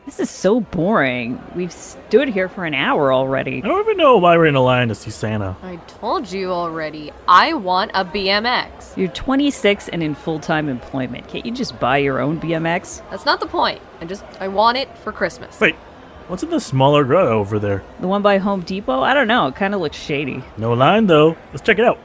This is so boring. We've stood here for an hour already. I don't even know why we're in a line to see Santa. I told you already. I want a BMX. You're 26 and in full-time employment. Can't you just buy your own BMX? That's not the point. I want it for Christmas. Wait, what's in the smaller grotto over there? The one by Home Depot? I don't know. It kind of looks shady. No line, though. Let's check it out.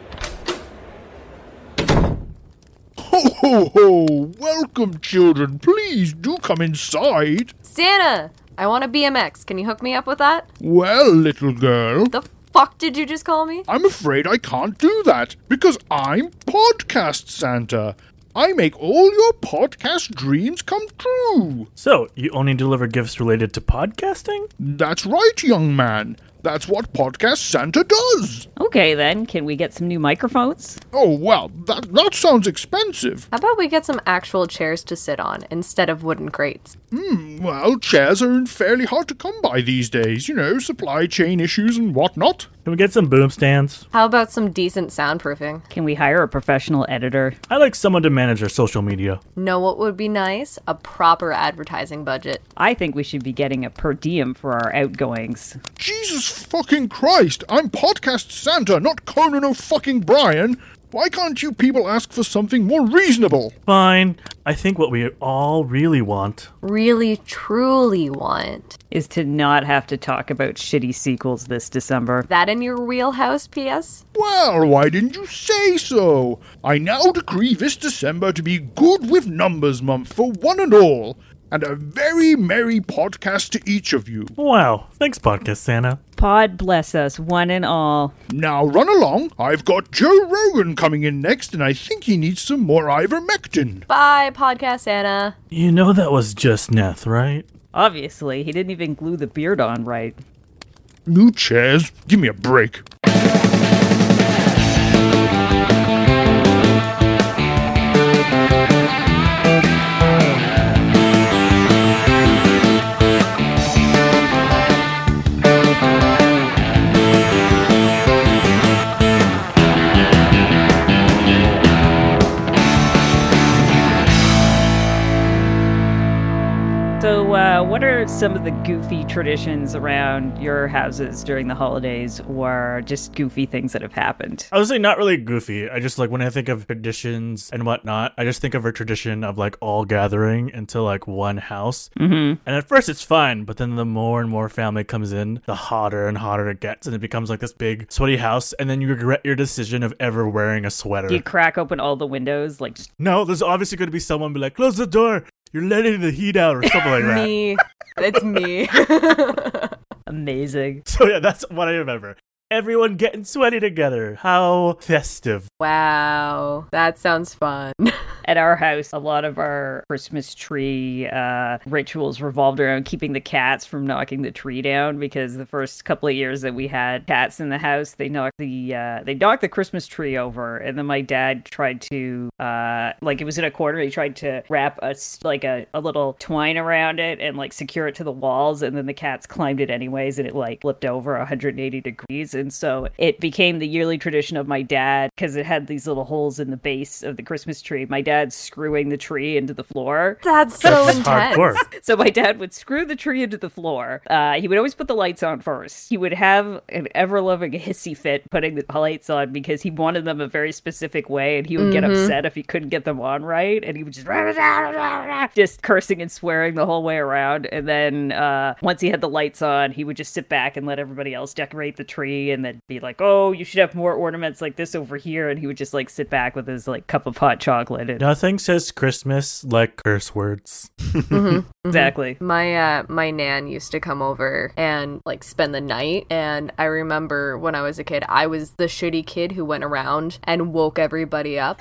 Ho, ho, ho! Welcome, children. Please do come inside. Santa, I want a BMX. Can you hook me up with that? Well, little girl, The fuck did you just call me? I'm afraid I can't do that because I'm Podcast Santa. I make all your podcast dreams come true. So, you only deliver gifts related to podcasting? That's right, young man. That's what Podcast Santa does. Okay, then. Can we get some new microphones? Oh, well, that sounds expensive. How about we get some actual chairs to sit on instead of wooden crates? Well, chairs are fairly hard to come by these days. You know, supply chain issues and whatnot. Can we get some boom stands? How about some decent soundproofing? Can we hire a professional editor? I like someone to manage our social media. Know what would be nice? A proper advertising budget. I think we should be getting a per diem for our outgoings. Jesus fucking Christ, I'm Podcast Santa, not Conan O'Fucking-Brien. Why can't you people ask for something more reasonable? Fine. I think what we all really want. Really, truly want. Is to not have to talk about shitty sequels this December. That in your wheelhouse, PS? Well, why didn't you say so? I now decree this December to be Good with Numbers Month for one and all, and a very merry podcast to each of you. Wow. Thanks, Podcast Santa. Pod bless us, one and all. Now run along. I've got Joe Rogan coming in next, and I think he needs some more ivermectin. Bye, Podcast Santa. You know that was just Neth, right? Obviously, he didn't even glue the beard on right. New chairs. Give me a break. So, what are some of the goofy traditions around your houses during the holidays, or just goofy things that have happened? I would say not really goofy. I just when I think of traditions and whatnot, I just think of a tradition of all gathering into one house. Mm-hmm. And at first it's fine, but then the more and more family comes in, the hotter and hotter it gets, and it becomes this big sweaty house, and then you regret your decision of ever wearing a sweater. Do you crack open all the windows? No, there's obviously going to be someone be like, close the door, you're letting the heat out, or something like that. Me. It's me. Amazing. So yeah, that's what I remember. Everyone getting sweaty together. How festive. Wow. That sounds fun. At our house, a lot of our Christmas tree rituals revolved around keeping the cats from knocking the tree down, because the first couple of years that we had cats in the house, they knocked the Christmas tree over, and then my dad tried to it was in a corner, he tried to wrap a little twine around it and secure it to the walls, and then the cats climbed it anyways, and it flipped over 180 degrees. And so it became the yearly tradition of my dad, because it had these little holes in the base of the Christmas tree. My dad screwing the tree into the floor. That's so intense. Hardcore. So my dad would screw the tree into the floor. He would always put the lights on first. He would have an ever-loving hissy fit putting the lights on because he wanted them a very specific way, and he would get upset if he couldn't get them on right, and he would just cursing and swearing the whole way around. And then once he had the lights on, he would just sit back and let everybody else decorate the tree, and then be like, oh, you should have more ornaments like this over here. And he would just sit back with his cup of hot chocolate. And Nothing says Christmas like curse words. exactly. My nan used to come over and spend the night, and I remember when I was a kid, I was the shitty kid who went around and woke everybody up.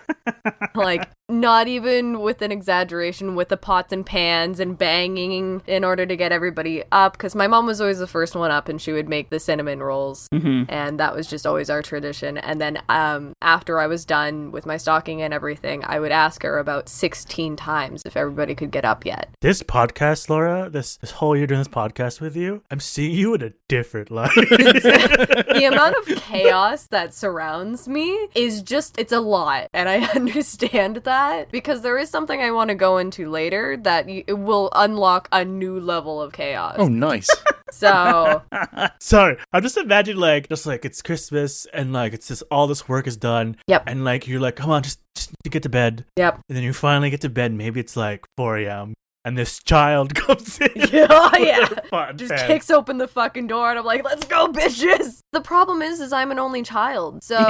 Not even with an exaggeration, with the pots and pans and banging in order to get everybody up, because my mom was always the first one up, and she would make the cinnamon rolls, and that was just always our tradition. And then after I was done with my stocking and everything, I would ask her about 16 times if everybody could get up yet. This podcast, Laura, this whole year doing this podcast with you, I'm seeing you in a different light. The amount of chaos that surrounds me is it's a lot, and I understand understand that, because there is something I want to go into later that it will unlock a new level of chaos. Oh, nice. So Sorry, I'm just imagining like it's Christmas and like it's just all this work is done. Yep. And like you're like, come on, just need to get to bed. Yep. And then you finally get to bed. Maybe it's like 4 a.m. and this child comes in. yeah. Fun Just fan. kicks open the fucking door and I'm like, let's go, bitches. The problem is I'm an only child. So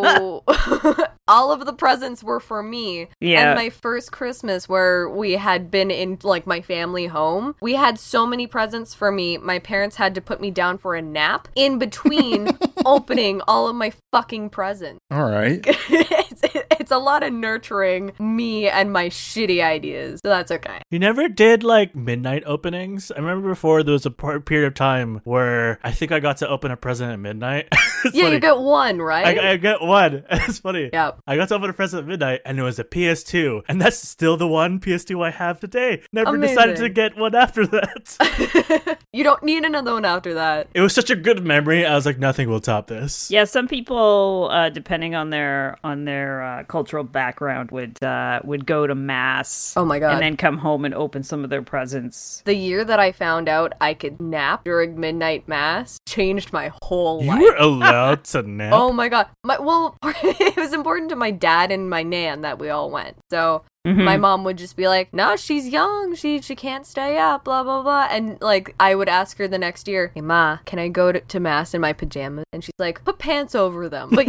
all of the presents were for me. Yeah. And my first Christmas where we had been in like my family home, we had so many presents for me. My parents had to put me down for a nap in between opening all of my fucking presents. All right. It's a lot of nurturing me and my shitty ideas. So that's okay. You never did like midnight openings? I remember before there was a period of time where I think I got to open a present at midnight. It's Yeah, funny. you get one, right? I get one. It's funny. Yep. I got to open a present at midnight and it was a PS2. And that's still the one PS2 I have today. Never decided to Amazing. get one after that. You don't need another one after that. It was such a good memory. I was like, nothing will top this. Yeah, some people, depending on their cultural background, would go to mass. Oh my God. And then come home and open some of their presents. The year that I found out I could nap during midnight mass changed my whole You life. were allowed to nap? Oh my God. It was important to my dad and my nan that we all went. So my mom would just be like, no, she's young. She can't stay up, blah, blah, blah. And like, I would ask her the next year, hey, Ma, can I go to mass in my pajamas? And she's like, put pants over them. But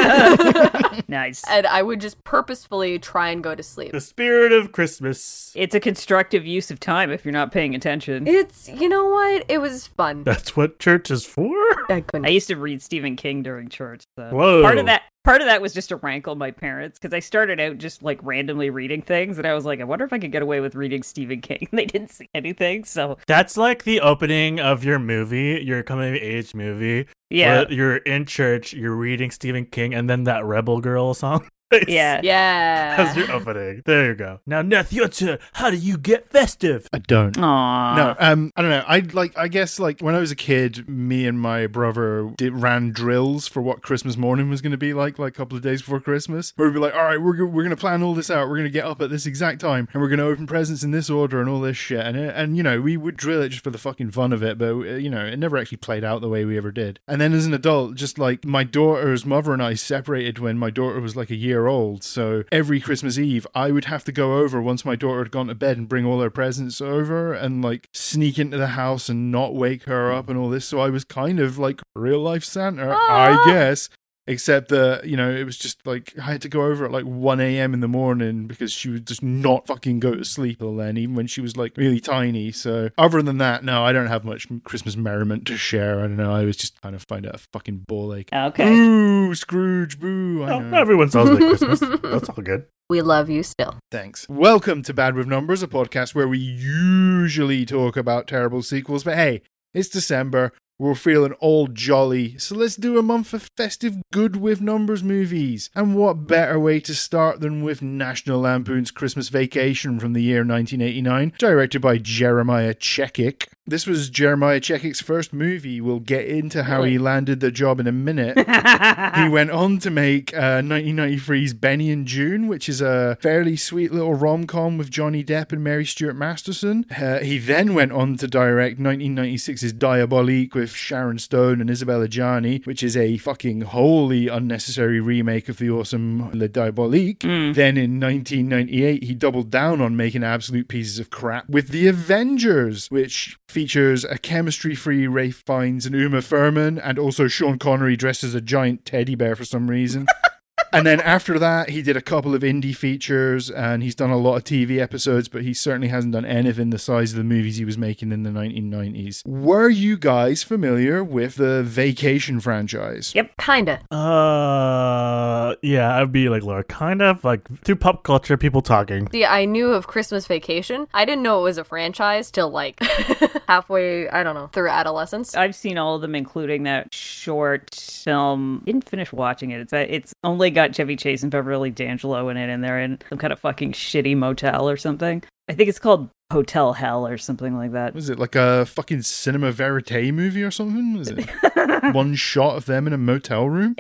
yes. Nice. And I would just purposefully try and go to sleep. The spirit of Christmas. It's a constructive use of time if you're not paying attention. It's, you know what? It was fun. That's what church is for? I couldn't. I used to read Stephen King during church. So Whoa. Part of that was just to rankle my parents, because I started out just like randomly reading things, and I was like, I wonder if I could get away with reading Stephen King. They didn't see anything, so That's like the opening of your movie, your coming of age movie. yeah, where you're in church, you're reading Stephen King, and then that Rebel Girl song. yeah. That's Yeah. your opening. There you go. Now, Neth, your turn. How do you get festive? I don't. Aww. No, I don't know. I guess like when I was a kid, me and my brother ran drills for what Christmas morning was going to be like a couple of days before Christmas. Where we'd be like, all right, we're going to plan all this out. We're going to get up at this exact time, and we're going to open presents in this order and all this shit. And you know, we would drill it just for the fucking fun of it, but you know, it never actually played out the way we ever did. And then as an adult, just like my daughter's mother and I separated when my daughter was like a year old. So every Christmas Eve, I would have to go over once my daughter had gone to bed and bring all her presents over and like sneak into the house and not wake her up and all this. So I was kind of like real life Santa, I guess. Except that, you know, it was just like I had to go over at like 1 a.m. in the morning because she would just not fucking go to sleep till then, even when she was like really tiny. So other than that, no, I don't have much Christmas merriment to share. I don't know. I was just kind of find it a fucking ball ache. Okay. Ooh, Scrooge, boo. I Oh, know. everyone sounds like Christmas. That's all good. We love you still. Thanks. Welcome to Bad with Numbers, a podcast where we usually talk about terrible sequels, but hey, it's December. We're feeling all jolly, so let's do a month of festive good with numbers movies. And what better way to start than with National Lampoon's Christmas Vacation from the year 1989, directed by Jeremiah Chechik. This was Jeremiah Chechik's first movie. We'll get into how he landed the job in a minute. He went on to make 1993's Benny and June, which is a fairly sweet little rom-com with Johnny Depp and Mary Stuart Masterson. He then went on to direct 1996's Diabolique with Sharon Stone and Isabella Gianni, which is a fucking wholly unnecessary remake of the awesome Le Diabolique. Then in 1998, he doubled down on making absolute pieces of crap with The Avengers, which features a chemistry-free Ralph Fiennes and Uma Thurman, and also Sean Connery dressed as a giant teddy bear for some reason. And then after that, he did a couple of indie features, and he's done a lot of TV episodes, but he certainly hasn't done anything the size of the movies he was making in the 1990s. Were you guys familiar with the Vacation franchise? Yep. Kinda. Yeah, I'd be like Laura, kind of like through pop culture, people talking. See, I knew of Christmas Vacation. I didn't know it was a franchise till like halfway, I don't know, through adolescence. I've seen all of them, including that short film. Didn't finish watching it. It's only got Chevy Chase and Beverly D'Angelo in it, and they're in some kind of fucking shitty motel or something. I think it's called Hotel Hell or something like that. Was it like a fucking cinema verite movie or something? Was it one shot of them in a motel room?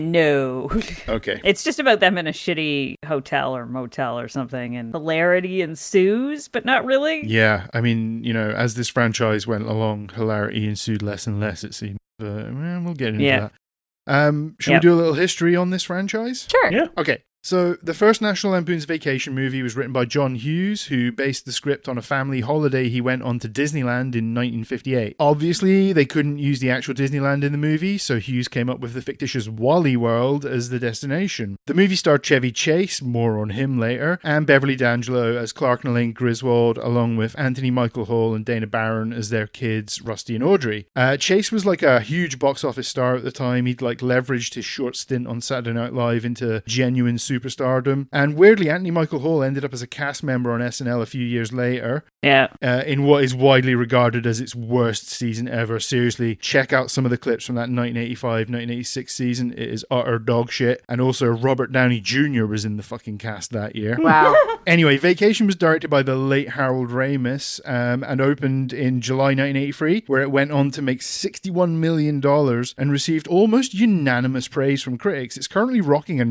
No. Okay. It's just about them in a shitty hotel or motel or something, and hilarity ensues, but not really. Yeah, I mean, as this franchise went along, hilarity ensued less and less, it seemed. But we'll get into that. Should we do a little history on this franchise? Sure. Yeah. Okay. So, the first National Lampoon's Vacation movie was written by John Hughes, who based the script on a family holiday he went on to Disneyland in 1958. Obviously, they couldn't use the actual Disneyland in the movie, so Hughes came up with the fictitious Wally World as the destination. The movie starred Chevy Chase, more on him later, and Beverly D'Angelo as Clark and Elaine Griswold, along with Anthony Michael Hall and Dana Barron as their kids, Rusty and Audrey. Chase was like a huge box office star at the time. He'd leveraged his short stint on Saturday Night Live into genuine superstardom. And weirdly, Anthony Michael Hall ended up as a cast member on SNL a few years later. Yeah. In what is widely regarded as its worst season ever. Seriously, check out some of the clips from that 1985-1986 season. It is utter dog shit. And also Robert Downey Jr. was in the fucking cast that year. Wow. Anyway, Vacation was directed by the late Harold Ramis and opened in July 1983, where it went on to make $61 million and received almost unanimous praise from critics. It's currently rocking a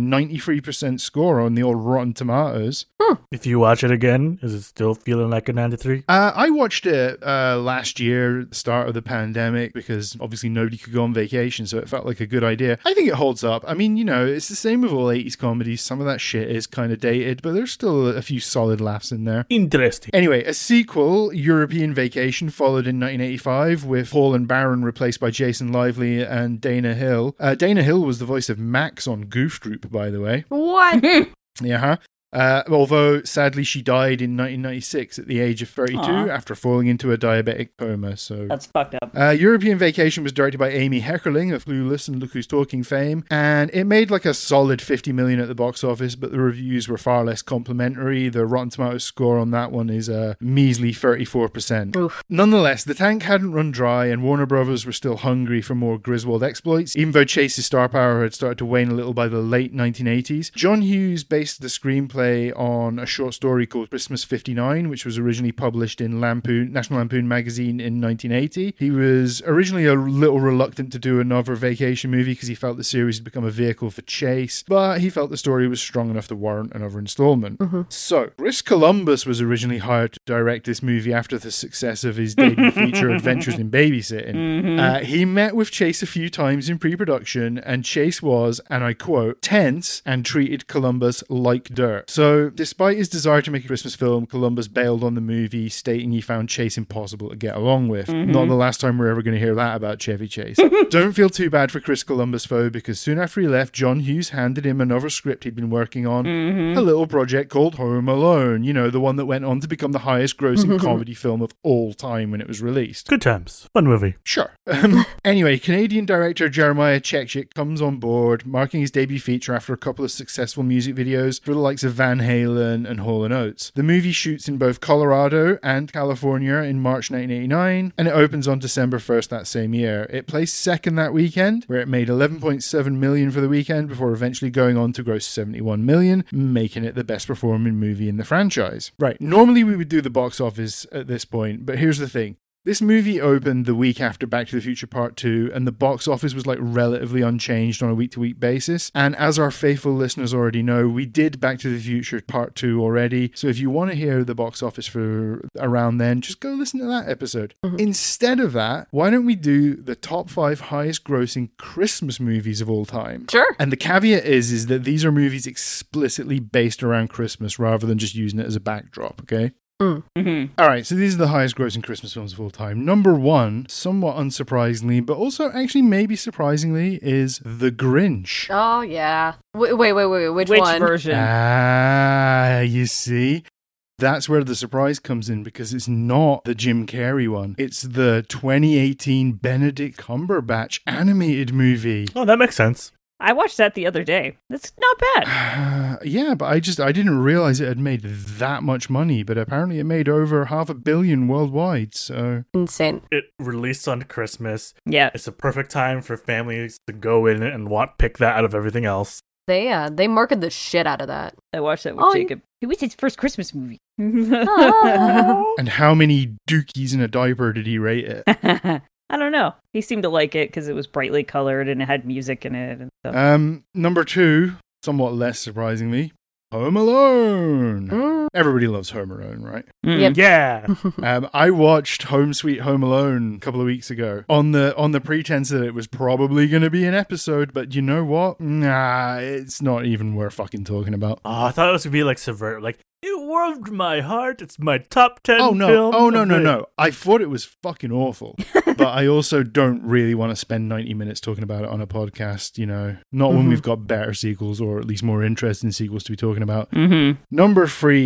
93% score on the old Rotten Tomatoes. If you watch it again, is it still feeling like a 93? I watched it last year, the start of the pandemic, because obviously nobody could go on vacation, so it felt like a good idea. I think it holds up. I mean, it's the same with all 80s comedies. Some of that shit is kind of dated, but there's still a few solid laughs in there. Interesting. Anyway, a sequel, European Vacation, followed in 1985 with Hall and Barron replaced by Jason Lively and Dana Hill. Dana Hill was the voice of Max on Goof Troop, by the way. What? Yeah. Although, sadly, she died in 1996 at the age of 32 after falling into a diabetic coma. So That's fucked up. European Vacation was directed by Amy Heckerling of Clueless and Look Who's Talking fame, and it made a solid $50 million at the box office, but the reviews were far less complimentary. The Rotten Tomatoes score on that one is a measly 34%. Oof. Nonetheless, the tank hadn't run dry, and Warner Brothers were still hungry for more Griswold exploits, even though Chase's star power had started to wane a little by the late 1980s. John Hughes based the screenplay on a short story called Christmas 59, which was originally published in National Lampoon magazine in 1980. He was originally a little reluctant to do another vacation movie because he felt the series had become a vehicle for Chase, but he felt the story was strong enough to warrant another installment. So, Chris Columbus was originally hired to direct this movie after the success of his debut feature Adventures in Babysitting. He met with Chase a few times in pre-production, and Chase was, and I quote, tense and treated Columbus like dirt. So, despite his desire to make a Christmas film, Columbus bailed on the movie, stating he found Chase impossible to get along with. Not the last time we're ever going to hear that about Chevy Chase. Don't feel too bad for Chris Columbus, though, because soon after he left, John Hughes handed him another script he'd been working on, a little project called Home Alone, the one that went on to become the highest grossing comedy film of all time when it was released. Good times. Fun movie. Sure. Anyway, Canadian director Jeremiah Chechik comes on board, marking his debut feature after a couple of successful music videos for the likes of Van Halen and Hall & Oates. The movie shoots in both Colorado and California in March 1989, and it opens on December 1st that same year. It placed second that weekend, where it made $11.7 million for the weekend before eventually going on to gross $71 million, making it the best performing movie in the franchise. Right, normally we would do the box office at this point, but here's the thing. This movie opened the week after Back to the Future Part 2, and the box office was relatively unchanged on a week-to-week basis. And as our faithful listeners already know, we did Back to the Future Part 2 already. So if you want to hear the box office for around then, just go listen to that episode. Instead of that, why don't we do the top 5 highest grossing Christmas movies of all time? Sure. And the caveat is that these are movies explicitly based around Christmas rather than just using it as a backdrop, okay? All right, so these are the highest grossing Christmas films of all time. Number 1, somewhat unsurprisingly, but also actually maybe surprisingly, is The Grinch. Oh, yeah. Wait, which Which one? version? You see? That's where the surprise comes in, because it's not the Jim Carrey one. It's the 2018 Benedict Cumberbatch animated movie. Oh, that makes sense. I watched that the other day. That's not bad. Yeah, but I didn't realize it had made that much money, but apparently it made over $500 million worldwide, so... Insane. It released on Christmas. Yeah. It's a perfect time for families to go in and pick that out of everything else. They marketed the shit out of that. I watched that with Jacob. It was his first Christmas movie. And how many dookies in a diaper did he rate it? I don't know. He seemed to like it because it was brightly colored and it had music in it and stuff. Number 2, somewhat less surprisingly, Home Alone. Everybody loves Home Alone, right? Yep. Yeah. I watched Home Sweet Home Alone a couple of weeks ago on the pretense that it was probably going to be an episode, but you know what? Nah, it's not even worth fucking talking about. Oh, I thought it was going to be like subvert. Like, it warmed my heart. It's my top 10 Oh no! film. Oh no! I thought it was fucking awful, but I also don't really want to spend 90 minutes talking about it on a podcast. You know, not when we've got better sequels or at least more interesting sequels to be talking about. Number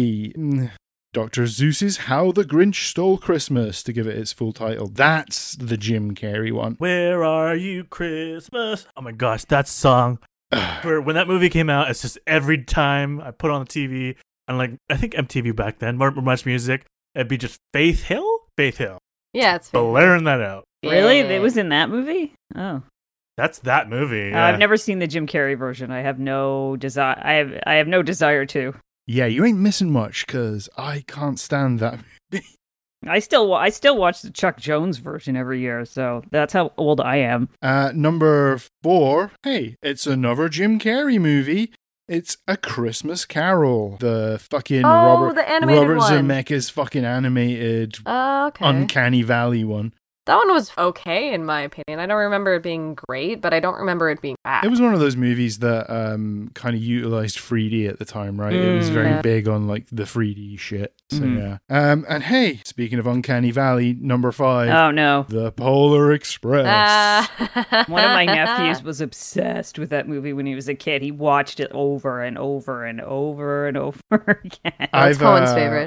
3. Dr. Seuss's How the Grinch Stole Christmas, to give it its full title. That's the Jim Carrey one. Where are you, Christmas? Oh my gosh, that song. When that movie came out, it's just every time I put on the TV, and like, I think MTV back then, more much music, it'd be just Faith Hill? Faith Hill. Yeah, it's Blaring that out. Really? Yeah. It was in that movie? Oh. That's that movie. Yeah. I've never seen the Jim Carrey version. I have no desire. I have no desire to. Yeah, you ain't missing much, because I can't stand that movie. I still watch the Chuck Jones version every year, so that's how old I am. Number 4. Hey, it's another Jim Carrey movie. It's A Christmas Carol. The fucking the animated Robert one. Zemeckis fucking animated Okay. Uncanny Valley one. That one was okay, in my opinion. I don't remember it being great, but I don't remember it being bad. It was one of those movies that kind of utilized 3D at the time, right? It was very yeah. big on like the 3D shit. So yeah. And hey, speaking of Uncanny Valley, number 5. Oh no. The Polar Express. One of my nephews was obsessed with that movie when he was a kid. He watched it over and over and over and over again. That's Cohen's favorite.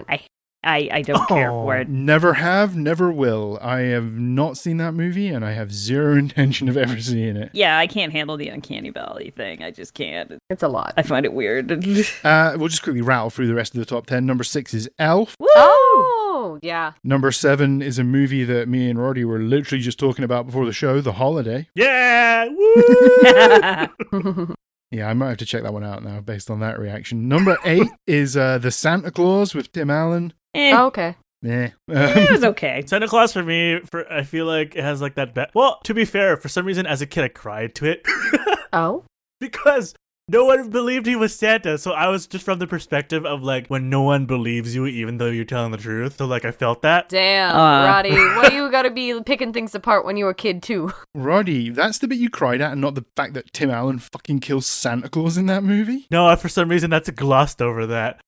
I don't care for it. Never have, never will. I have not seen that movie, and I have zero intention of ever seeing it. Yeah, I can't handle the Uncanny Valley thing. I just can't. It's a lot. I find it weird. We'll just quickly rattle through the rest of the top 10. Number 6 is Elf. Woo! Oh, yeah. Number 7 is a movie that me and Roddy were literally just talking about before the show, The Holiday. Yeah! Woo! Yeah, I might have to check that one out now based on that reaction. Number 8 is The Santa Claus with Tim Allen. Oh, okay. Yeah. It was okay. Santa Claus for me, I feel like it has like that. Well, to be fair, for some reason as a kid I cried to it. Oh? Because no one believed he was Santa. So I was just from the perspective of like when no one believes you even though you're telling the truth. So like I felt that. Damn, Roddy. Why you gotta be picking things apart when you were a kid too? Roddy, that's the bit you cried at and not the fact that Tim Allen fucking kills Santa Claus in that movie? No, for some reason that's glossed over that.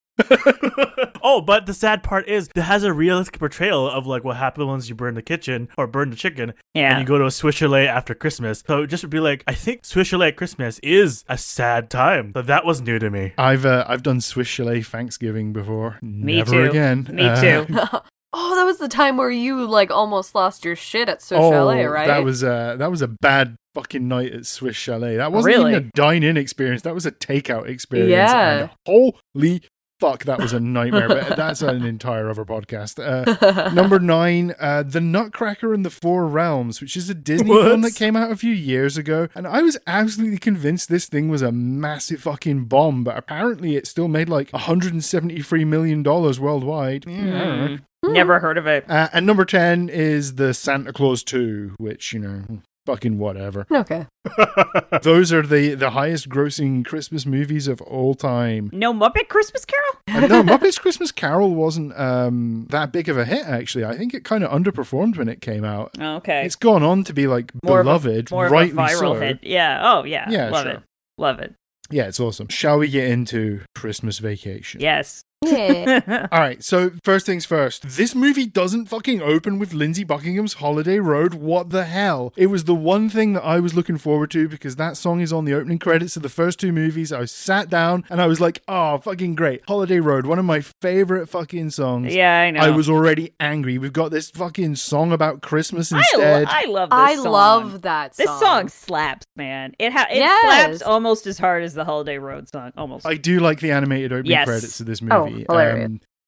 Oh, but the sad part is it has a realistic portrayal of like what happens once you burn the kitchen or burn the chicken and you go to a Swiss chalet after Christmas. So just would be like, I think Swiss chalet at Christmas is a sad time. But that was new to me. I've done Swiss chalet Thanksgiving before. Me Never too. again. Me too. Oh, that was the time where you like almost lost your shit at Swiss Chalet, right? That was a bad fucking night at Swiss Chalet. That wasn't even a dine-in experience. That was a takeout experience. Yeah. And holy fuck, that was a nightmare. But that's an entire other podcast. Number 9, The Nutcracker and the Four Realms, which is a Disney film that came out a few years ago. And I was absolutely convinced this thing was a massive fucking bomb, but apparently it still made like $173 million worldwide. Yeah. Never heard of it. And number 10 is The Santa Claus 2, which, you know, fucking whatever. Okay. Those are the highest grossing Christmas movies of all time. No Muppet Christmas Carol? No, Muppets Christmas Carol wasn't that big of a hit, actually. I think it kind of underperformed when it came out. Oh, okay. It's gone on to be like more beloved, more rightly of a viral so. hit. Yeah. Oh, yeah. Yeah, Love sure. it. Love it. Yeah, it's awesome. Shall we get into Christmas Vacation? Yes. Yeah. All right, so first things first. This movie doesn't fucking open with Lindsay Buckingham's Holiday Road. What the hell? It was the one thing that I was looking forward to because that song is on the opening credits of the first two movies. I sat down and I was like, oh, fucking great. Holiday Road, one of my favorite fucking songs. Yeah, I know. I was already angry. We've got this fucking song about Christmas instead. I love this I song. love that song. This song slaps, man. It Yes. slaps almost as hard as the Holiday Road song. Almost. I do like the animated opening Yes. credits of this Oh, movie. hilarious.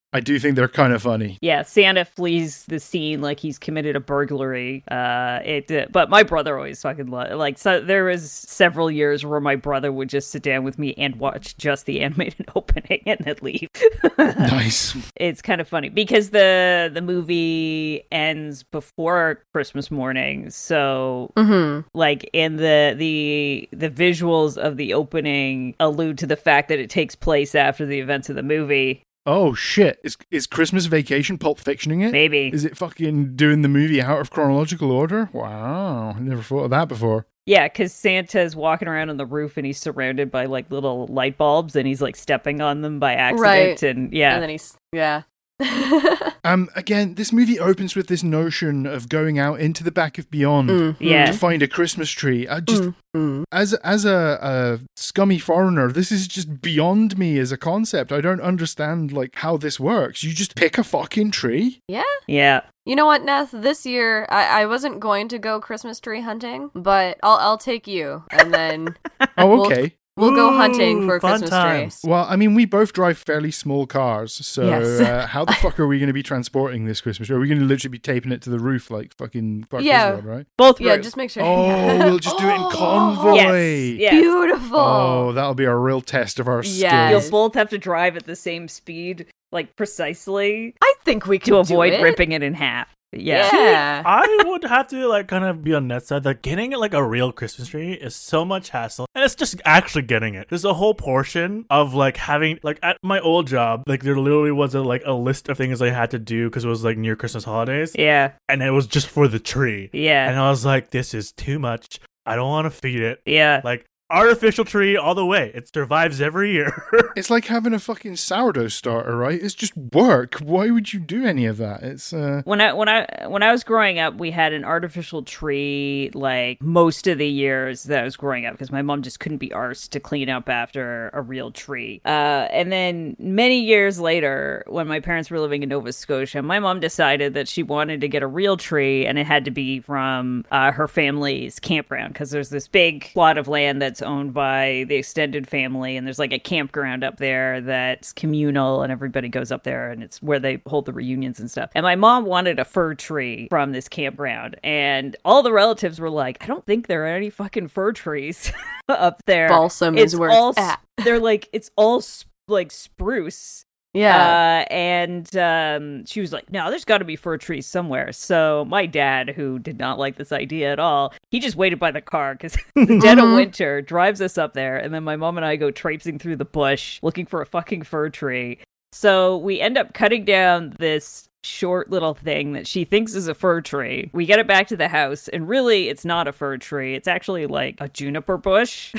I do think they're kind of funny. Yeah, Santa flees the scene like he's committed a burglary. But my brother always fucking like. So there was several years where my brother would just sit down with me and watch just the animated opening and then leave. Nice. It's kind of funny because the movie ends before Christmas morning, so like in the visuals of the opening allude to the fact that it takes place after the events of the movie. Oh shit! Is Christmas Vacation Pulp Fictioning it? Maybe. Is it fucking doing the movie out of chronological order? Wow, I never thought of that before. Yeah, because Santa's walking around on the roof and he's surrounded by like little light bulbs and he's like stepping on them by accident. Right. And yeah. And then he's, yeah. Again, this movie opens with this notion of going out into the back of beyond Yeah. to find a Christmas tree. As a scummy foreigner, this is just beyond me as a concept. I don't understand like how this works. You just pick a fucking tree. Yeah. Yeah. You know what, Neth? This year, I wasn't going to go Christmas tree hunting, but I'll take you, and then Oh, okay. we'll go hunting for a fun Christmas times. tree. Well, I mean, we both drive fairly small cars, so Yes. how the fuck are we going to be transporting this Christmas tree? Are we going to literally be taping it to the roof like fucking Clark Yeah. Griswold, right? Both Yeah, routes. just make sure. Oh, we'll just do it in convoy. Yes. Yes. Beautiful. Oh, that'll be a real test of our Yes. You'll skills. both have to drive at the same speed, like precisely, I think we can to avoid do it. ripping it in half. Yeah. Yeah. I would have to like kind of be on that side. Like getting it like a real Christmas tree is so much hassle, and it's just actually getting it. There's a whole portion of like having like at my old job, like there literally was a list of things I had to do because it was like near Christmas holidays, Yeah. and it was just for the tree. Yeah. And I was like, this is too much. I don't want to feed it. Yeah. Like artificial tree all the way. It survives every year. It's like having a fucking sourdough starter, right? It's just work. Why would you do any of that? It's When I was growing up, we had an artificial tree like most of the years that I was growing up because my mom just couldn't be arsed to clean up after a real tree. And then many years later, when my parents were living in Nova Scotia, my mom decided that she wanted to get a real tree, and it had to be from her family's campground because there's this big plot of land that's owned by the extended family, and there's like a campground up there that's communal, and everybody goes up there, and it's where they hold the reunions and stuff. And my mom wanted a fir tree from this campground, and all the relatives were like, I don't think there are any fucking fir trees up there. Balsam is where it's at. They're like, it's all like spruce. Yeah. And she was like, no, there's got to be fir trees somewhere. So my dad, who did not like this idea at all, he just waited by the car because the dead of winter drives us up there. And then my mom and I go traipsing through the bush looking for a fucking fir tree. So we end up cutting down this short little thing that she thinks is a fir tree. We get it back to the house, and really it's not a fir tree. It's actually like a juniper bush.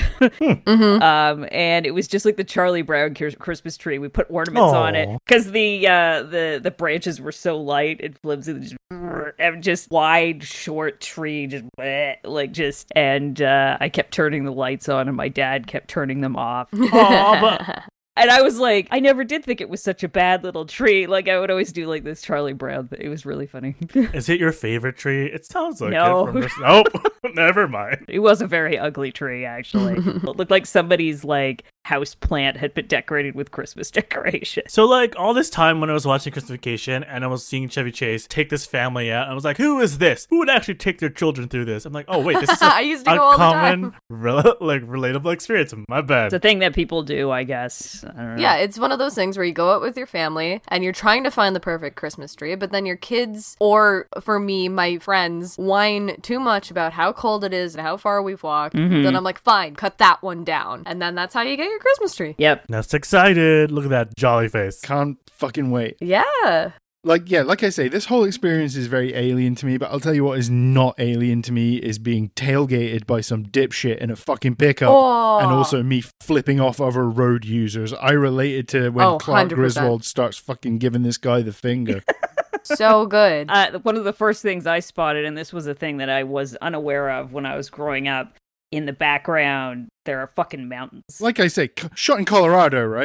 And it was just like the Charlie Brown Christmas tree. We put ornaments on it because the branches were so light. It flips and just wide, short tree, just and I kept turning the lights on, and my dad kept turning them off. And I was like, I never did think it was such a bad little tree. Like, I would always do, like, this Charlie Brown thing. It was really funny. Is it your favorite tree? It sounds like No. it. Nope. Never mind. It was a very ugly tree, actually. It looked like somebody's, like, house plant had been decorated with Christmas decorations. So, like, all this time when I was watching Christmas Vacation and I was seeing Chevy Chase take this family out, I was like, who is this? Who would actually take their children through this? I'm like, oh, wait, this is I used to a go all the common, time. relatable experience. My bad. It's a thing that people do, I guess. I don't know. Yeah, it's one of those things where you go out with your family and you're trying to find the perfect Christmas tree, but then your kids, or for me, my friends, whine too much about how cold it is and how far we've walked. Then I'm like, fine, cut that one down. And then that's how you get your Christmas tree. Yep. That's excited. Look at that jolly face. can't fucking wait. Yeah. Like I say, this whole experience is very alien to me, but I'll tell you what is not alien to me is being tailgated by some dipshit in a fucking pickup, Oh. and also me flipping off other road users. I related to when Oh, Clark 100%. Griswold starts fucking giving this guy the finger. So good. One of the first things I spotted, and this was a thing that I was unaware of when I was growing up, in the background, there are fucking mountains. Like I say, shot in Colorado, right?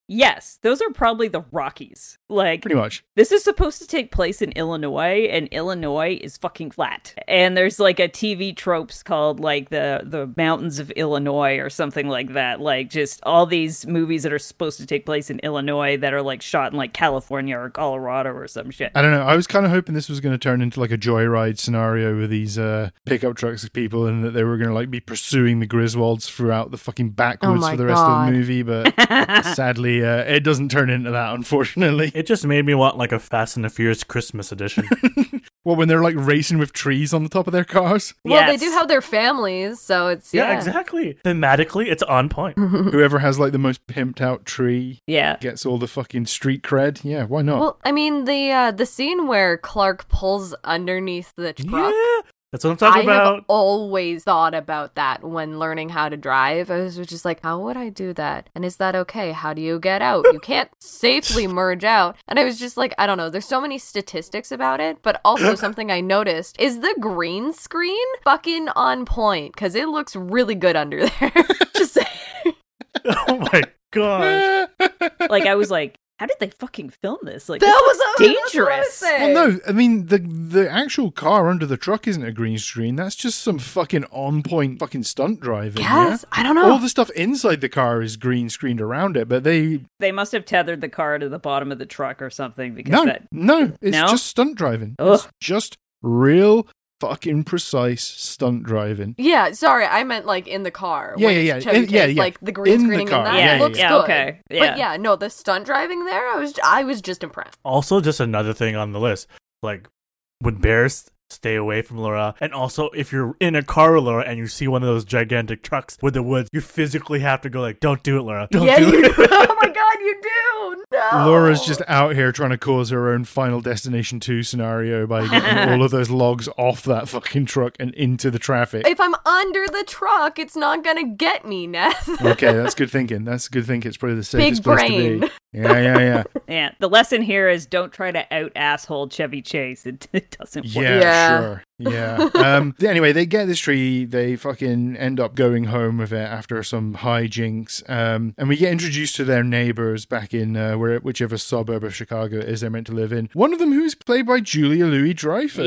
Yes, those are probably the Rockies. Like, Pretty much. this is supposed to take place in Illinois, and Illinois is fucking flat. And there's like a TV tropes called like the mountains of Illinois or something like that. Like just all these movies that are supposed to take place in Illinois that are like shot in like California or Colorado or some shit. I don't know. I was kind of hoping this was going to turn into like a joyride scenario with these pickup trucks of people, and that they were going to like be pursuing the Griswolds throughout the fucking backwoods for the rest of the movie. But sadly, it doesn't turn into that, unfortunately. It just made me want like a Fast and the Furious Christmas edition. Well, when they're like racing with trees on the top of their cars. Well, they Yes. do have their families, so it's Yeah, exactly. Thematically, it's on point. Whoever has like the most pimped out tree Yeah. gets all the fucking street cred. Yeah, why not? Well, I mean, the scene where Clark pulls underneath the truck. Yeah, that's what I'm talking I have about. always thought about that when learning how to drive. I was just like, how would I do that? And is that okay? How do you get out? You can't safely merge out. And I was just like, I don't know. There's so many statistics about it, but also something I noticed is the green screen fucking on point because it looks really good under there. Just saying. Oh my god. Like I was like, how did they fucking film this? Like That this was looks that's what I was dangerous. saying. Well, no, I mean the actual car under the truck isn't a green screen. That's just some fucking on point fucking stunt driving. Yes, Yeah? I don't know. All the stuff inside the car is green screened around it, but they They must have tethered the car to the bottom of the truck or something because no, it's No? just stunt driving. Ugh. It's just real fucking precise stunt driving. Yeah, sorry, I meant like in the car. Yeah, when yeah, it's yeah. Chevy In- yeah, Chase, yeah. like the green In the screening car. in that Yeah, looks yeah, good. okay. Yeah. But yeah, no, the stunt driving there, I was just impressed. Also, just another thing on the list, like when bears stay away from Laura, and also if you're in a car with Laura and you see one of those gigantic trucks with the woods, you physically have to go like, "Don't do it, Laura. Don't Yeah, do you it." oh my god, you do. No. Laura's just out here trying to cause her own Final Destination 2 scenario by getting all of those logs off that fucking truck and into the traffic. If I'm under the truck, it's not gonna get me, Neth. Okay, that's good thinking. That's good thinking. It's probably the safest Big place to brain. be. Yeah. Yeah, the lesson here is don't try to out asshole Chevy Chase. It doesn't work. Yeah. Sure. Yeah. Anyway, they get this tree. They fucking end up going home with it after some hijinks. And we get introduced to their neighbors back in whichever suburb of Chicago it is they're meant to live in. One of them who's played by Julia Louis-Dreyfus.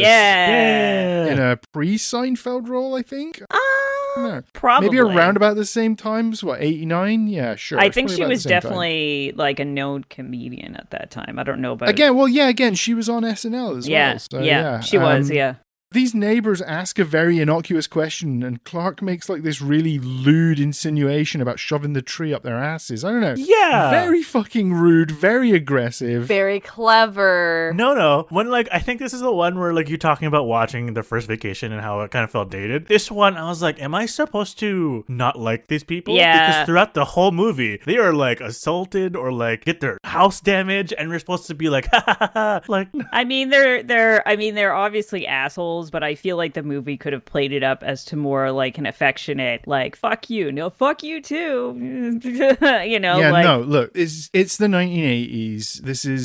Yeah. In a pre-Seinfeld role, I think. No. Probably. Maybe around about the same times. What, 89? Yeah, sure. I It's think probably she about was the same time. definitely like a known comedian at that time. I don't know about Again, she was on SNL as Yeah, well. So, yeah, she was. Yeah. These neighbors ask a very innocuous question, and Clark makes like this really lewd insinuation about shoving the tree up their asses. I don't know. Yeah. Very fucking rude, very aggressive. Very clever. No. When like I think this is the one where like you're talking about watching the first vacation and how it kind of felt dated. This one, I was like, am I supposed to not like these people? Yeah. Because throughout the whole movie, they are like assaulted or like get their house damaged, and we're supposed to be like, ha ha ha, ha. Like, I mean, they're obviously assholes, but I feel like the movie could have played it up as to more like an affectionate, like "fuck you," no, "fuck you too," you know. Yeah, like, no, look, it's the 1980s.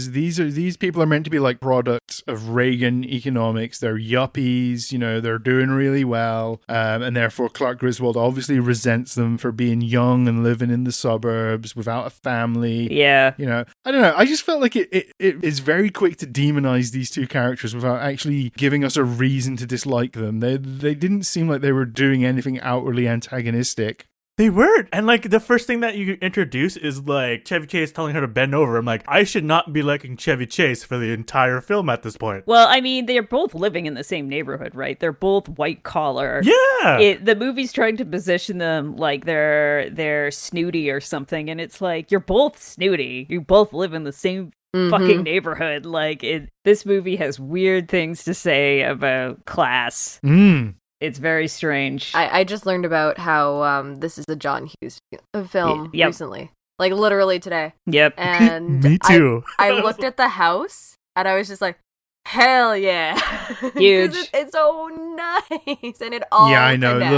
These people are meant to be like products of Reagan economics. They're yuppies, you know, they're doing really well, and therefore Clark Griswold obviously resents them for being young and living in the suburbs without a family. Yeah. You know, I don't know. I just felt like it is very quick to demonize these two characters without actually giving us a reason to dislike them. They didn't seem like they were doing anything outwardly antagonistic. they weren't. And like the first thing that you introduce is like Chevy Chase telling her to bend over. I'm like, I should not be liking Chevy Chase for the entire film at this point. Well, I mean, they're both living in the same neighborhood, right? They're both white collar. Yeah. The movie's trying to position them like they're snooty or something, and it's like you're both snooty. You both live in the same fucking neighborhood. Like this movie has weird things to say about class. It's very strange. I just learned about how this is a John Hughes film Yep. recently. Like literally today. Yep. And Me too. I looked at the house and I was just like, hell yeah. 'Cause Huge. It's so nice. And it all Yeah, I know. connects. Look,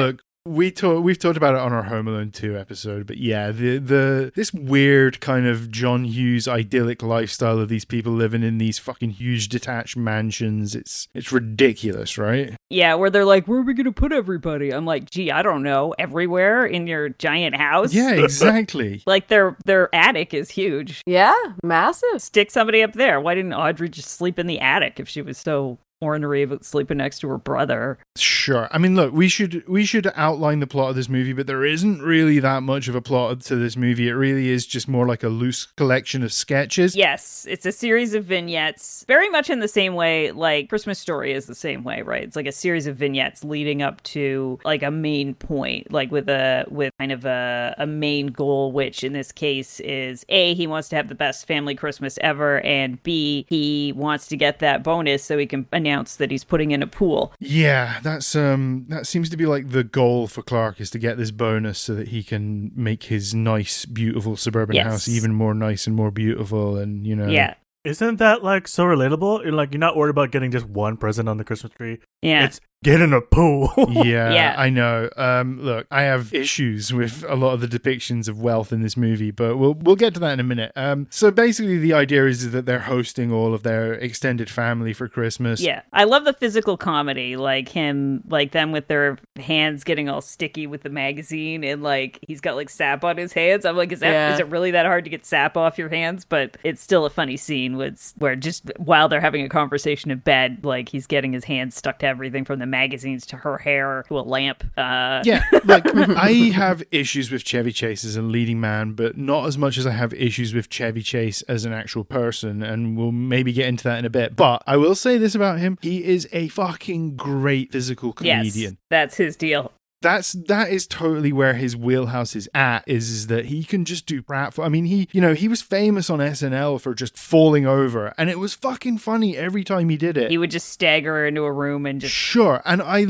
we've talked about it on our Home Alone 2 episode, but yeah, this weird kind of John Hughes idyllic lifestyle of these people living in these fucking huge detached mansions, it's ridiculous, right? Yeah, where they're like, where are we going to put everybody? I'm like, gee, I don't know, everywhere in your giant house? Yeah, exactly. Like their attic is huge. Yeah, massive. Stick somebody up there. Why didn't Audrey just sleep in the attic if she was so ornery about sleeping next to her brother? Sure. I mean, look, we should outline the plot of this movie, but there isn't really that much of a plot to this movie. It really is just more like a loose collection of sketches. Yes, it's a series of vignettes, very much in the same way, like Christmas Story is the same way, right? It's like a series of vignettes leading up to like a main point, like with kind of a main goal, which in this case is A, he wants to have the best family Christmas ever, and B, he wants to get that bonus so he can announce that he's putting in a pool. Yeah, that seems to be like the goal for Clark, is to get this bonus so that he can make his nice, beautiful suburban house even more nice and more beautiful, and Yeah. Isn't that like so relatable? Like, you're not worried about getting just one present on the Christmas tree. Yeah. It's get in a pool. Yeah, I know. Look, I have issues with a lot of the depictions of wealth in this movie, but we'll get to that in a minute. So basically the idea is that they're hosting all of their extended family for Christmas. Yeah. I love the physical comedy, like them with their hands getting all sticky with the magazine, and like he's got like sap on his hands. I'm like, is it really that hard to get sap off your hands? But it's still a funny scene where just while they're having a conversation in bed, like he's getting his hands stuck to everything from the magazines to her hair to a lamp. Yeah, like I have issues with Chevy Chase as a leading man, but not as much as I have issues with Chevy Chase as an actual person, and we'll maybe get into that in a bit. But I will say this about him: he is a fucking great physical comedian. Yes, that's his deal. That is totally where his wheelhouse is at, is that he can just do crap. I mean, he was famous on SNL for just falling over, and it was fucking funny every time he did it. He would just stagger into a room and just... Sure, and I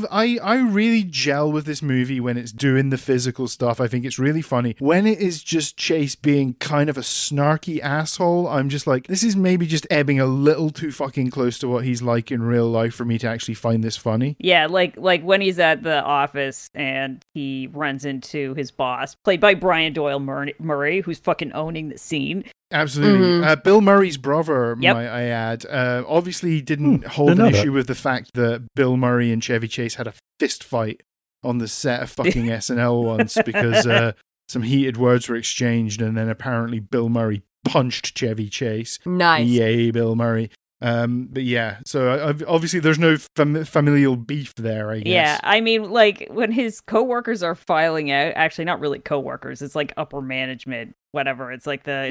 really gel with this movie when it's doing the physical stuff. I think it's really funny. When it is just Chase being kind of a snarky asshole, I'm just like, this is maybe just ebbing a little too fucking close to what he's like in real life for me to actually find this funny. Yeah, like when he's at the office and he runs into his boss, played by Brian Doyle Murray, who's fucking owning the scene. Absolutely. Mm-hmm. Bill Murray's brother, might I add, obviously didn't hold an issue with the fact that Bill Murray and Chevy Chase had a fist fight on the set of fucking SNL once because some heated words were exchanged, and then apparently Bill Murray punched Chevy Chase. Nice. Yay, Bill Murray. But yeah, so obviously there's no familial beef there, I guess. Yeah, I mean, like, when his coworkers are filing out, actually not really coworkers, it's like upper management, whatever. It's like the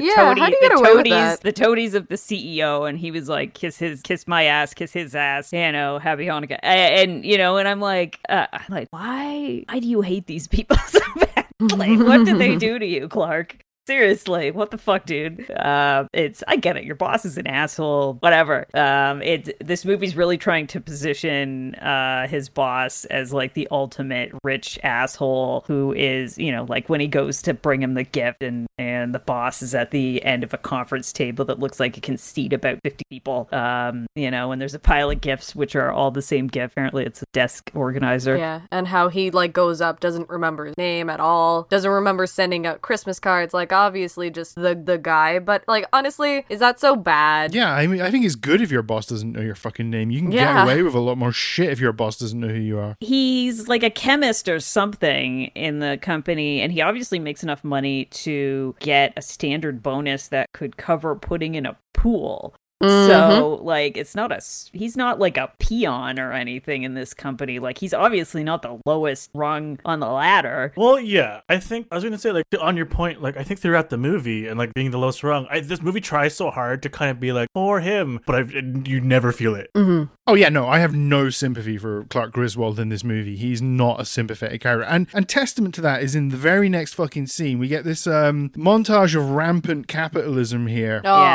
toadies of the CEO, and he was like, kiss my ass, kiss his ass, happy Hanukkah. And I'm like, why do you hate these people so bad? Like, what did they do to you, Clark? Seriously, what the fuck, dude? I get it. Your boss is an asshole. Whatever. This movie's really trying to position his boss as like the ultimate rich asshole who is, like when he goes to bring him the gift, and the boss is at the end of a conference table that looks like it can seat about 50 people. And there's a pile of gifts which are all the same gift. Apparently, it's a desk organizer. Yeah, and how he like goes up, doesn't remember his name at all, doesn't remember sending out Christmas cards. Like, obviously just the guy, but like, honestly, is that so bad? Yeah, I mean, I think it's good if your boss doesn't know your fucking name. You can get away with a lot more shit if your boss doesn't know who you are. He's like a chemist or something in the company, and he obviously makes enough money to get a standard bonus that could cover putting in a pool. Mm-hmm. So, like, he's not like a peon or anything in this company. Like, he's obviously not the lowest rung on the ladder. Well, yeah, I was going to say, like, on your point, like, I think throughout the movie and, like, being the lowest rung, this movie tries so hard to kind of be like, for him, but you never feel it. Mm-hmm. Oh, yeah, no, I have no sympathy for Clark Griswold in this movie. He's not a sympathetic character. And testament to that is in the very next fucking scene, we get this montage of rampant capitalism here. Oh. Yeah.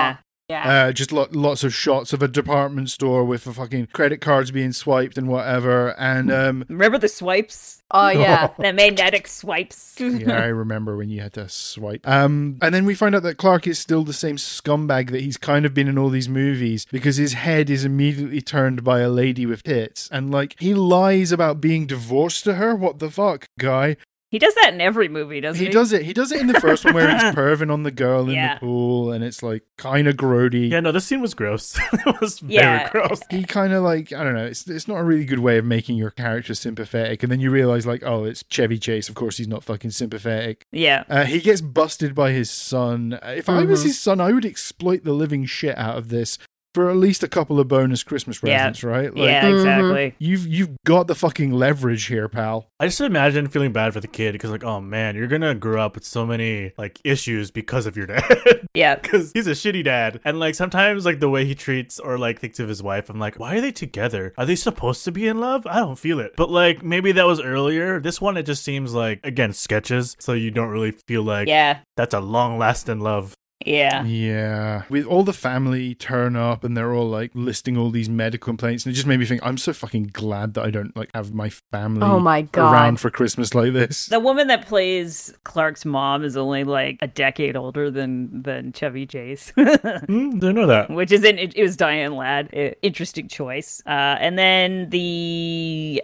Yeah. Just lots of shots of a department store with the fucking credit cards being swiped and whatever. And Remember the swipes? Oh, yeah. The magnetic swipes. yeah, I remember when you had to swipe. And then we find out that Clark is still the same scumbag that he's kind of been in all these movies, because his head is immediately turned by a lady with tits. And like, he lies about being divorced to her. What the fuck, guy? He does that in every movie, doesn't he? He does it. He does it in the first one where he's perving on the girl in the pool, and it's like kind of grody. Yeah, no, this scene was gross. It was very gross. He kind of like, I don't know, it's not a really good way of making your character sympathetic. And then you realize like, oh, it's Chevy Chase. Of course, he's not fucking sympathetic. Yeah. He gets busted by his son. If I was his son, I would exploit the living shit out of this for at least a couple of bonus Christmas presents, right? Like, yeah, exactly. You've got the fucking leverage here, pal. I just imagine feeling bad for the kid because, like, oh man, you're gonna grow up with so many like issues because of your dad. Yeah, because he's a shitty dad, and like sometimes like the way he treats or like thinks of his wife, I'm like, why are they together? Are they supposed to be in love? I don't feel it. But like maybe that was earlier. This one, it just seems like, again, sketches, so you don't really feel like that's a long lasting love. Yeah. With all the family turn up and they're all like listing all these medical complaints, and it just made me think, I'm so fucking glad that I don't like have my family around for Christmas like this. The woman that plays Clark's mom is only like a decade older than Chevy Chase. Didn't know that. Which is it was Diane Ladd. Interesting choice. And then the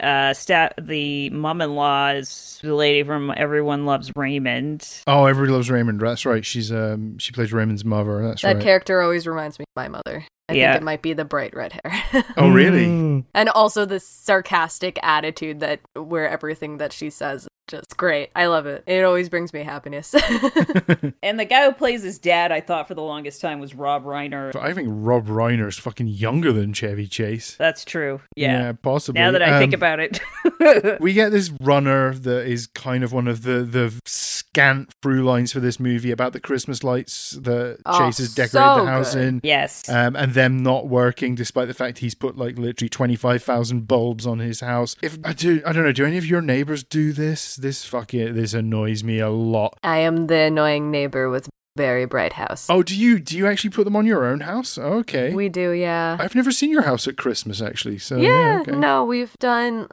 mom-in-law is the lady from Everyone Loves Raymond. Oh, Everybody Loves Raymond. That's right. She plays Raymond's mother. That's right. That character always reminds me of my mother. I think it might be the bright red hair. Oh, really? And also the sarcastic attitude where everything that she says is just great. I love it. It always brings me happiness. And the guy who plays his dad, I thought for the longest time, was Rob Reiner. I think Rob Reiner's fucking younger than Chevy Chase. That's true. Yeah, possibly. Now that I think about it. We get this runner that is kind of one of the scant through lines for this movie about the Christmas lights that Chase has decorated the house in. Yes. And them not working despite the fact he's put like literally 25,000 bulbs on his house. I don't know, do any of your neighbors do this? This annoys me a lot. I am the annoying neighbor with very bright house. Oh, do you actually put them on your own house? Okay. We do, yeah. I've never seen your house at Christmas, actually. So no, we've done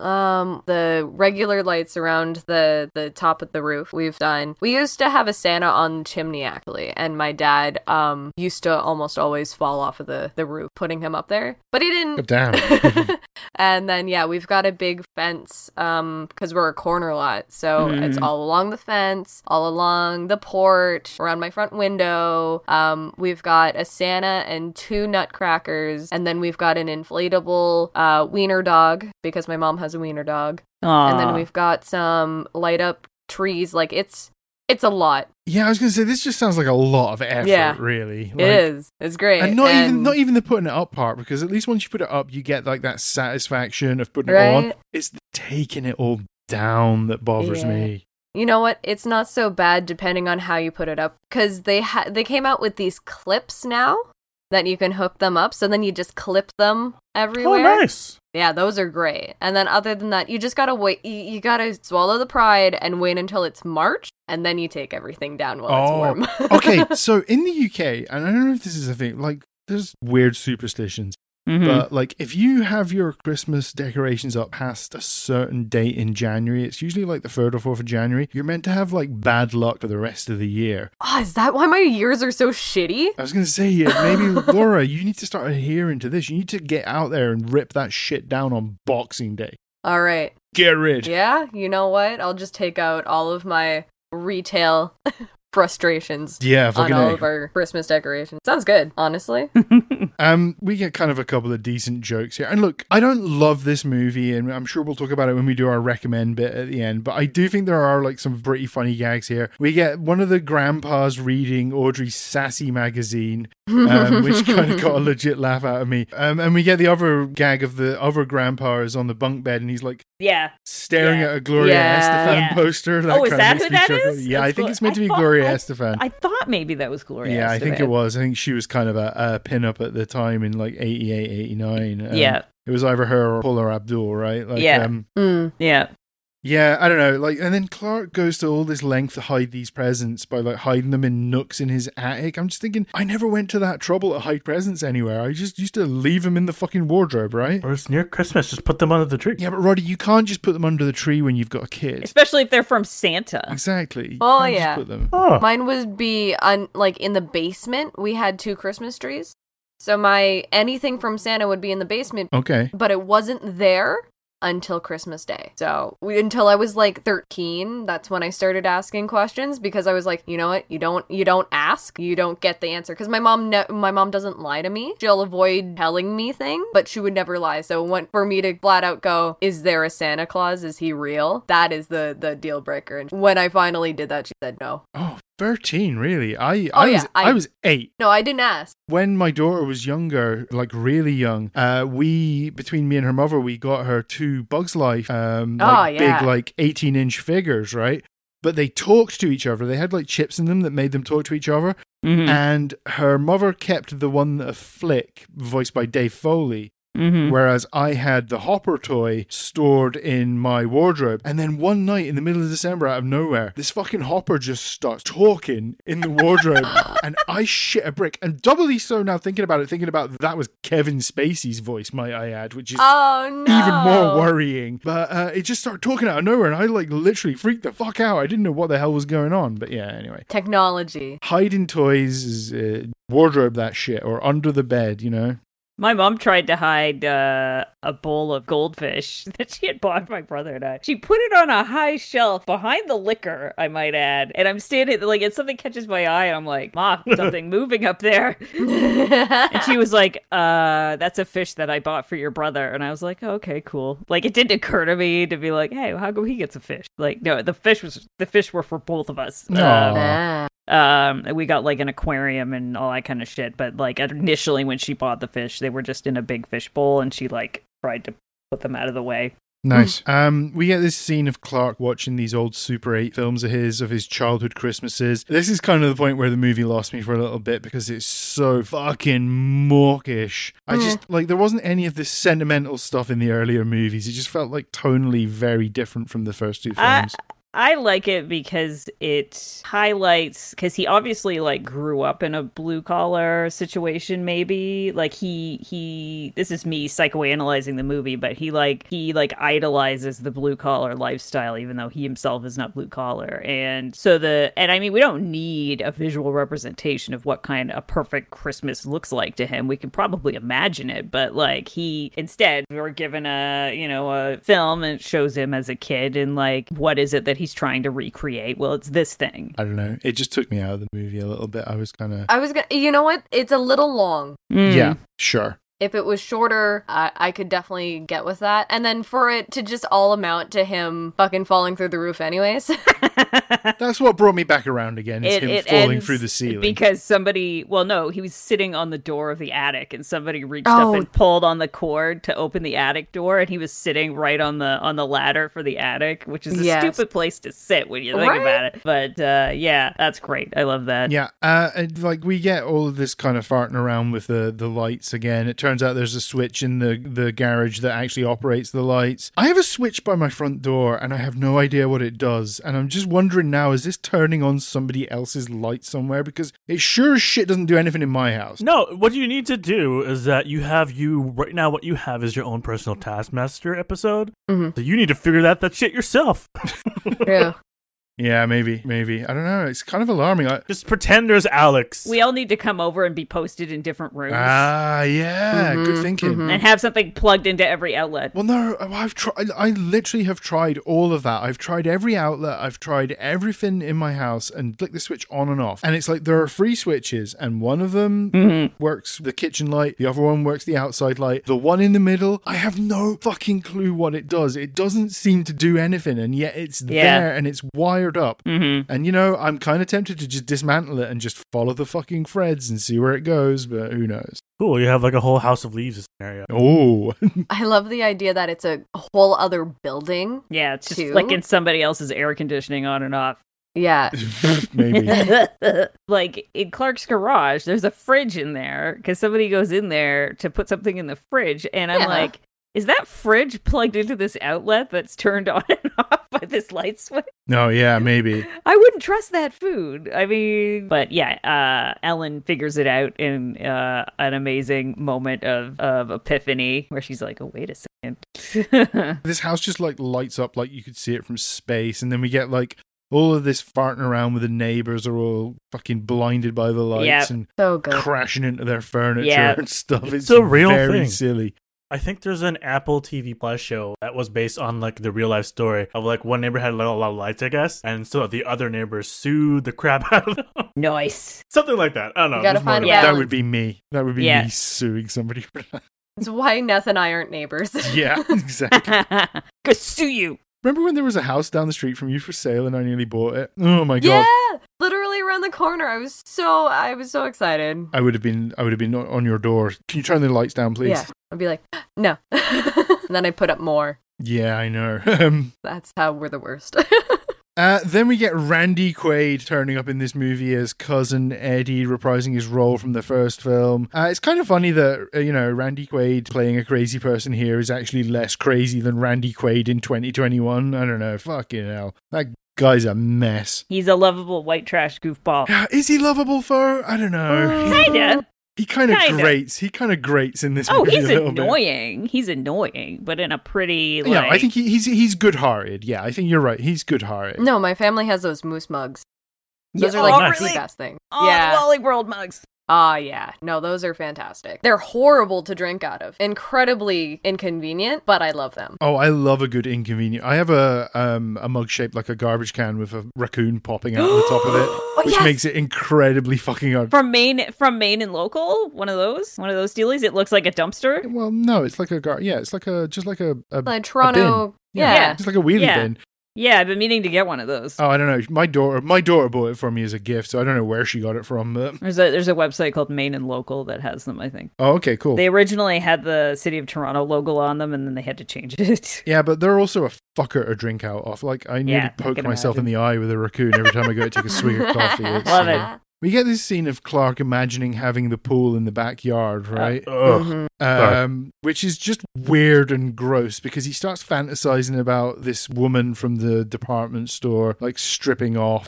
the regular lights around the top of the roof. We used to have a Santa on the chimney, actually, and my dad used to almost always fall off of the roof, putting him up there. But he didn't. Oh, damn. And then, we've got a big fence because we're a corner lot. So it's all along the fence, all along the porch, around my front window. We've got a Santa and 2 nutcrackers, and then we've got an inflatable wiener dog because my mom has a wiener dog. Aww. And then we've got some light up trees. Like it's a lot. Yeah, I was gonna say this just sounds like a lot of effort, really. Like, it is. It's great. And not even the putting it up part, because at least once you put it up, you get like that satisfaction of putting it on. It's the taking it all down that bothers me. You know what? It's not so bad depending on how you put it up, because they came out with these clips now that you can hook them up, so then you just clip them everywhere. Oh, nice. Yeah, those are great. And then other than that, you just gotta wait. You gotta swallow the pride and wait until it's March, and then you take everything down while it's warm. Okay, so in the UK, and I don't know if this is a thing, like there's weird superstitions. But like if you have your Christmas decorations up past a certain date in January, it's usually like the 3rd or 4th of January, you're meant to have like bad luck for the rest of the year. Oh, is that why my years are so shitty? I was going to say, maybe Laura, you need to start adhering to this. You need to get out there and rip that shit down on Boxing Day. All right. Get rid. Yeah, you know what? I'll just take out all of my retail frustrations on all of our Christmas decorations. Sounds good, honestly. We get kind of a couple of decent jokes here. And look, I don't love this movie, and I'm sure we'll talk about it when we do our recommend bit at the end, but I do think there are like some pretty funny gags here. We get one of the grandpas reading Audrey's Sassy magazine, which kind of got a legit laugh out of me. And we get the other gag of the other grandpa is on the bunk bed and he's like staring at a Gloria Estefan poster. Is that who that is? Yeah, I think it's meant to be Gloria Estefan. I thought maybe that was Gloria Estefan. Yeah, I think it was. I think she was kind of a pin-up at the time in like 88, 89. It was either her or Paula Abdul, right? Like, yeah. Yeah, I don't know. Like, and then Clark goes to all this length to hide these presents by like hiding them in nooks in his attic. I'm just thinking, I never went to that trouble to hide presents anywhere. I just used to leave them in the fucking wardrobe, right? Or it's near Christmas, just put them under the tree. Yeah, but Roddy, you can't just put them under the tree when you've got a kid. Especially if they're from Santa. Exactly. You Oh, can't just yeah. put them. Oh. Mine would be like in the basement. We had 2 Christmas trees. So anything from Santa would be in the basement, Okay. but it wasn't there until Christmas Day. So until I was like 13, that's when I started asking questions, because I was like, you know what? You don't ask, you don't get the answer. Because my mom doesn't lie to me. She'll avoid telling me things, but she would never lie. So for me to flat out go, is there a Santa Claus? Is he real? That is the deal breaker. And when I finally did that, she said no. Oh, 13, really? I was 8. No, I didn't ask. When my daughter was younger, like really young, between me and her mother, we got her 2 Bugs Life, big, like 18-inch figures, right? But they talked to each other. They had like chips in them that made them talk to each other. Mm-hmm. And her mother kept the one that Flick, voiced by Dave Foley. Mm-hmm. Whereas I had the Hopper toy stored in my wardrobe. And then one night in the middle of December, out of nowhere, this fucking Hopper just starts talking in the wardrobe. And I shit a brick. And doubly so now thinking about that was Kevin Spacey's voice, might I add, which is even more worrying. But it just started talking out of nowhere. And I like literally freaked the fuck out. I didn't know what the hell was going on. But yeah, anyway. Technology. Hiding toys is wardrobe that shit, or under the bed, you know? My mom tried to hide a bowl of goldfish that she had bought my brother and I. She put it on a high shelf behind the liquor, I might add. And I'm standing, like, and something catches my eye, and I'm like, Mom, something moving up there. And she was like, that's a fish that I bought for your brother. And I was like, oh, okay, cool. Like, it didn't occur to me to be like, hey, how come he gets a fish? Like, no, the fish were for both of us. We got like an aquarium and all that kind of shit, but like initially when she bought the fish, they were just in a big fish bowl, and she like tried to put them out of the way. Nice. We get this scene of Clark watching these old Super 8 films of his childhood Christmases. This is kind of the point where the movie lost me for a little bit, because it's so fucking mawkish. I just, like, there wasn't any of this sentimental stuff in the earlier movies. It just felt like tonally very different from the first 2 films. I like it because it highlights, because he obviously like grew up in a blue collar situation, maybe like he this is me psychoanalyzing the movie, but he idolizes the blue collar lifestyle, even though he himself is not blue collar. And so I mean, we don't need a visual representation of what kind of perfect Christmas looks like to him. We can probably imagine it, but like instead we're given a film, and it shows him as a kid, and like, what is it that he's trying to recreate? Well, it's this thing. I don't know. It just took me out of the movie a little bit. You know what? It's a little long. Yeah, sure. If it was shorter, I could definitely get with that. And then for it to just all amount to him fucking falling through the roof anyways. That's what brought me back around again, is him falling through the ceiling. Because he was sitting on the door of the attic, and somebody reached up and pulled on the cord to open the attic door, and he was sitting right on the ladder for the attic, which is a stupid place to sit when you think about it. But yeah, that's great. I love that. Yeah, like we get all of this kind of farting around with the lights again. It turns out there's a switch in the garage that actually operates the lights. I have a switch by my front door, and I have no idea what it does. And I'm just wondering now, is this turning on somebody else's light somewhere? Because it sure as shit doesn't do anything in my house. No, what you need to do is that right now what you have is your own personal Taskmaster episode. Mm-hmm. So you need to figure that shit yourself. Yeah. Yeah, maybe. I don't know. It's kind of alarming. Just pretend there's Alex. We all need to come over and be posted in different rooms. Yeah. Mm-hmm, good thinking. Mm-hmm. And have something plugged into every outlet. Well, no, I literally have tried all of that. I've tried every outlet. I've tried everything in my house and flick the switch on and off. And it's like there are 3 switches, and one of them works the kitchen light. The other one works the outside light. The one in the middle, I have no fucking clue what it does. It doesn't seem to do anything, and yet it's there, and it's wired up. Mm-hmm. And I'm kind of tempted to just dismantle it and just follow the fucking threads and see where it goes, but who knows. Cool, you have like a whole House of Leaves scenario. Oh. I love the idea that it's a whole other building. Yeah, it's just like in somebody else's air conditioning on and off. Yeah. Maybe. Like in Clark's garage, there's a fridge in there because somebody goes in there to put something in the fridge, and I'm like, is that fridge plugged into this outlet that's turned on and off by with this light switch. No, yeah, maybe. I wouldn't trust that food. I mean, but yeah, Ellen figures it out in an amazing moment of epiphany where she's like, oh, wait a second. This house just like lights up like you could see it from space, and then we get like all of this farting around with the neighbors are all fucking blinded by the lights and So good. crashing into their furniture Yeah. and stuff. It's a real very thing. silly. I think there's an Apple TV Plus show that was based on like the real life story of like one neighbor had a lot of lights, I guess, and so the other neighbor sued the crap out of them. Nice. Something like that. I don't know. You gotta There's more find to a it. balance. That would be me. That would be Yeah. me suing somebody for that. It's why Neth and I aren't neighbors. Yeah, exactly. Go sue you. Remember when there was a house down the street from you for sale and I nearly bought it? Oh my god. Yeah, literally around the corner. I was so excited. I would have been on your door. Can you turn the lights down, please? Yeah, I'd be like, no, and then I put up more. Yeah, I know. That's how we're the worst. Then we get Randy Quaid turning up in this movie as cousin Eddie, reprising his role from the first film. It's kind of funny that, Randy Quaid playing a crazy person here is actually less crazy than Randy Quaid in 2021. I don't know. Fucking hell. That guy's a mess. He's a lovable white trash goofball. Is he lovable, Fur? I don't know. Kinda. He kind of Kinda. grates. He kind of grates in this Oh, movie he's a little bit. annoying. He's annoying, but in a pretty, Yeah, like... I think he's good-hearted. Yeah, I think you're right. He's good-hearted. No, my family has those moose mugs. Those Yeah, are like oh, the really? best thing. Oh, Yeah. the Wally World mugs. Yeah. No, those are fantastic. They're horrible to drink out of. Incredibly inconvenient, but I love them. Oh, I love a good inconvenient. I have a mug shaped like a garbage can with a raccoon popping out the top of it, which yes! makes it incredibly fucking hard. From Maine and Local, one of those dealies. It looks like a dumpster. Well, no, it's like it's like just like a Like Toronto. bin. Yeah. Just like a wheelie Yeah. bin. Yeah, I've been meaning to get one of those. Oh, I don't know. My daughter bought it for me as a gift, so I don't know where she got it from. But... There's a website called Maine and Local that has them, I think. Oh, okay, cool. They originally had the City of Toronto logo on them, and then they had to change it. Yeah, but they're also a fucker to drink out of. Like, I nearly Yeah, I poke can myself in imagine. the eye with a raccoon every time I go to take a swig of coffee. It's, Love it. We get this scene of Clark imagining having the pool in the backyard, right? Ugh. Which is just weird and gross because he starts fantasizing about this woman from the department store, like stripping off.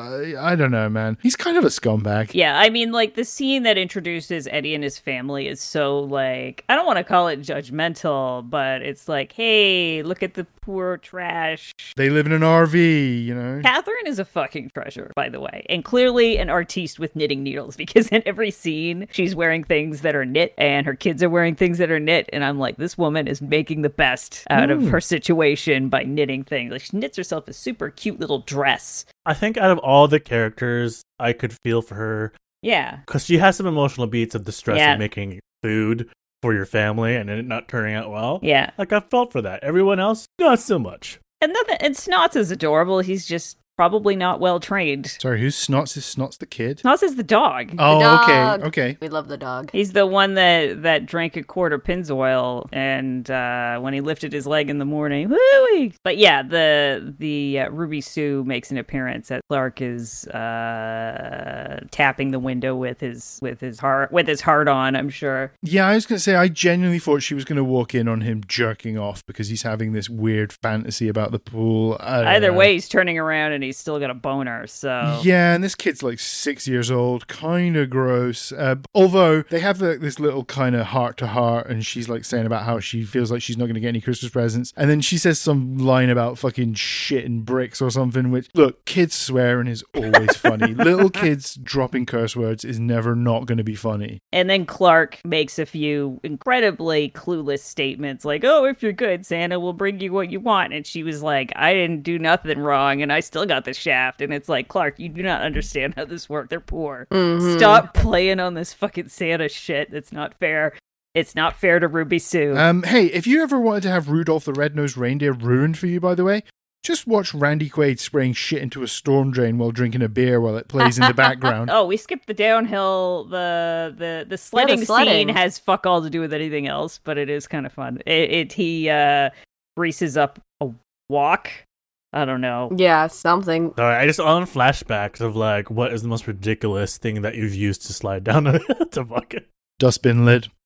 I don't know, man. He's kind of a scumbag. Yeah, I mean, like, the scene that introduces Eddie and his family is so, like, I don't want to call it judgmental, but it's like, hey, look at the poor trash. They live in an RV, you know? Catherine is a fucking treasure, by the way, and clearly an artiste with knitting needles, because in every scene, she's wearing things that are knit, and her kids are wearing things that are knit, and I'm like, this woman is making the best out of her situation by knitting things. Like, she knits herself a super cute little dress. I think out of all the characters, I could feel for her Yeah. because she has some emotional beats of distress Yeah. in making food for your family and it not turning out well. Yeah. Like I felt for that. Everyone else, not so much. And Snots is adorable. He's just probably not well trained. Sorry, who's Snots? Is Snots the kid? Snots is the dog. Oh, dog. okay. We love the dog. He's the one that drank a quart of Pennzoil, and when he lifted his leg in the morning, woo-wee! But yeah, the Ruby Sue makes an appearance as Clark is tapping the window with his heart on. I'm sure. Yeah, I was going to say, I genuinely thought she was going to walk in on him jerking off because he's having this weird fantasy about the pool. Either way, he's turning around and he's still got a boner. So Yeah, and this kid's like 6 years old, kind of gross. Although they have this little kind of heart to heart, and she's like saying about how she feels like she's not going to get any Christmas presents, and then she says some line about fucking shit and bricks or something. Which, look, kids swearing is always funny. Little kids dropping curse words is never not going to be funny. And then Clark makes a few incredibly clueless statements like, oh, if you're good, Santa will bring you what you want. And she was like, I didn't do nothing wrong and I still got the shaft. And it's like, Clark, you do not understand how this works. They're poor. Mm-hmm. Stop playing on this fucking Santa shit. It's not fair. It's not fair to Ruby Sue. Hey, if you ever wanted to have Rudolph the Red-Nosed Reindeer ruined for you, by the way, just watch Randy Quaid spraying shit into a storm drain while drinking a beer while it plays in the background. Oh, we skipped the downhill. The sledding sledding. scene has fuck all to do with anything else, but it is kind of fun. He greases up a walk. I don't know. Yeah, something. Sorry, I just on flashbacks of like what is the most ridiculous thing that you've used to slide down the bucket. Dustbin lid.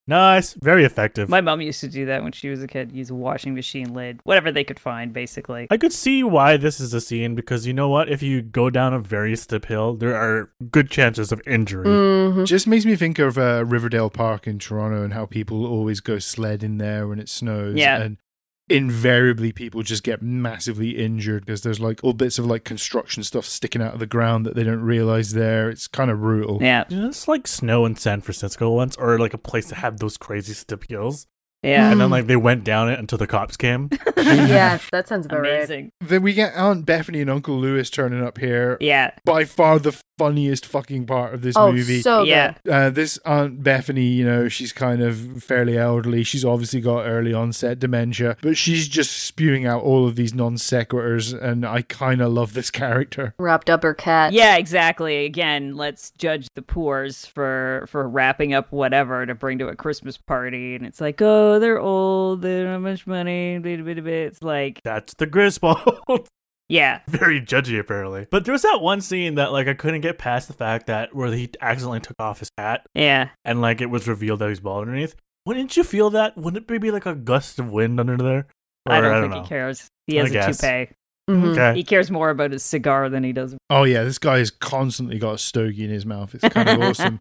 Nice. Very effective. My mom used to do that when she was a kid, use a washing machine lid, whatever they could find, basically. I could see why this is a scene, because you know what? If you go down a very steep hill, there are good chances of injury. Mm-hmm. Just makes me think of Riverdale Park in Toronto and how people always go sledding there when it snows. Yeah. And invariably people just get massively injured because there's like all bits of like construction stuff sticking out of the ground that they don't realize there. It's kind of brutal. Yeah. It's like snow in San Francisco once, or like a place that had those crazy steep hills. Yeah. And then like they went down it until the cops came. Yeah, that sounds about right. Amazing. Then we get Aunt Bethany and Uncle Lewis turning up here. Yeah. By far the funniest fucking part of this Oh, movie. so Yeah. good. This Aunt Bethany, you know, she's kind of fairly elderly. She's obviously got early onset dementia, but she's just spewing out all of these non sequiturs, and I kind of love this character. Wrapped up her cat. Yeah, exactly. Again, let's judge the poors for wrapping up whatever to bring to a Christmas party. And it's like, oh, they're old, they don't have much money. It's like, That's the Griswold. yeah. Very judgy, apparently. But there was that one scene that like I couldn't get past the fact that where he accidentally took off his hat Yeah. and like it was revealed that he's bald underneath. Wouldn't you feel that? Wouldn't it be like a gust of wind under there? Or, I don't think know. he cares. He has I a guess. toupee. Mhm. Okay. He cares more about his cigar than he does. Oh yeah, this guy has constantly got a stogie in his mouth. It's kind of awesome.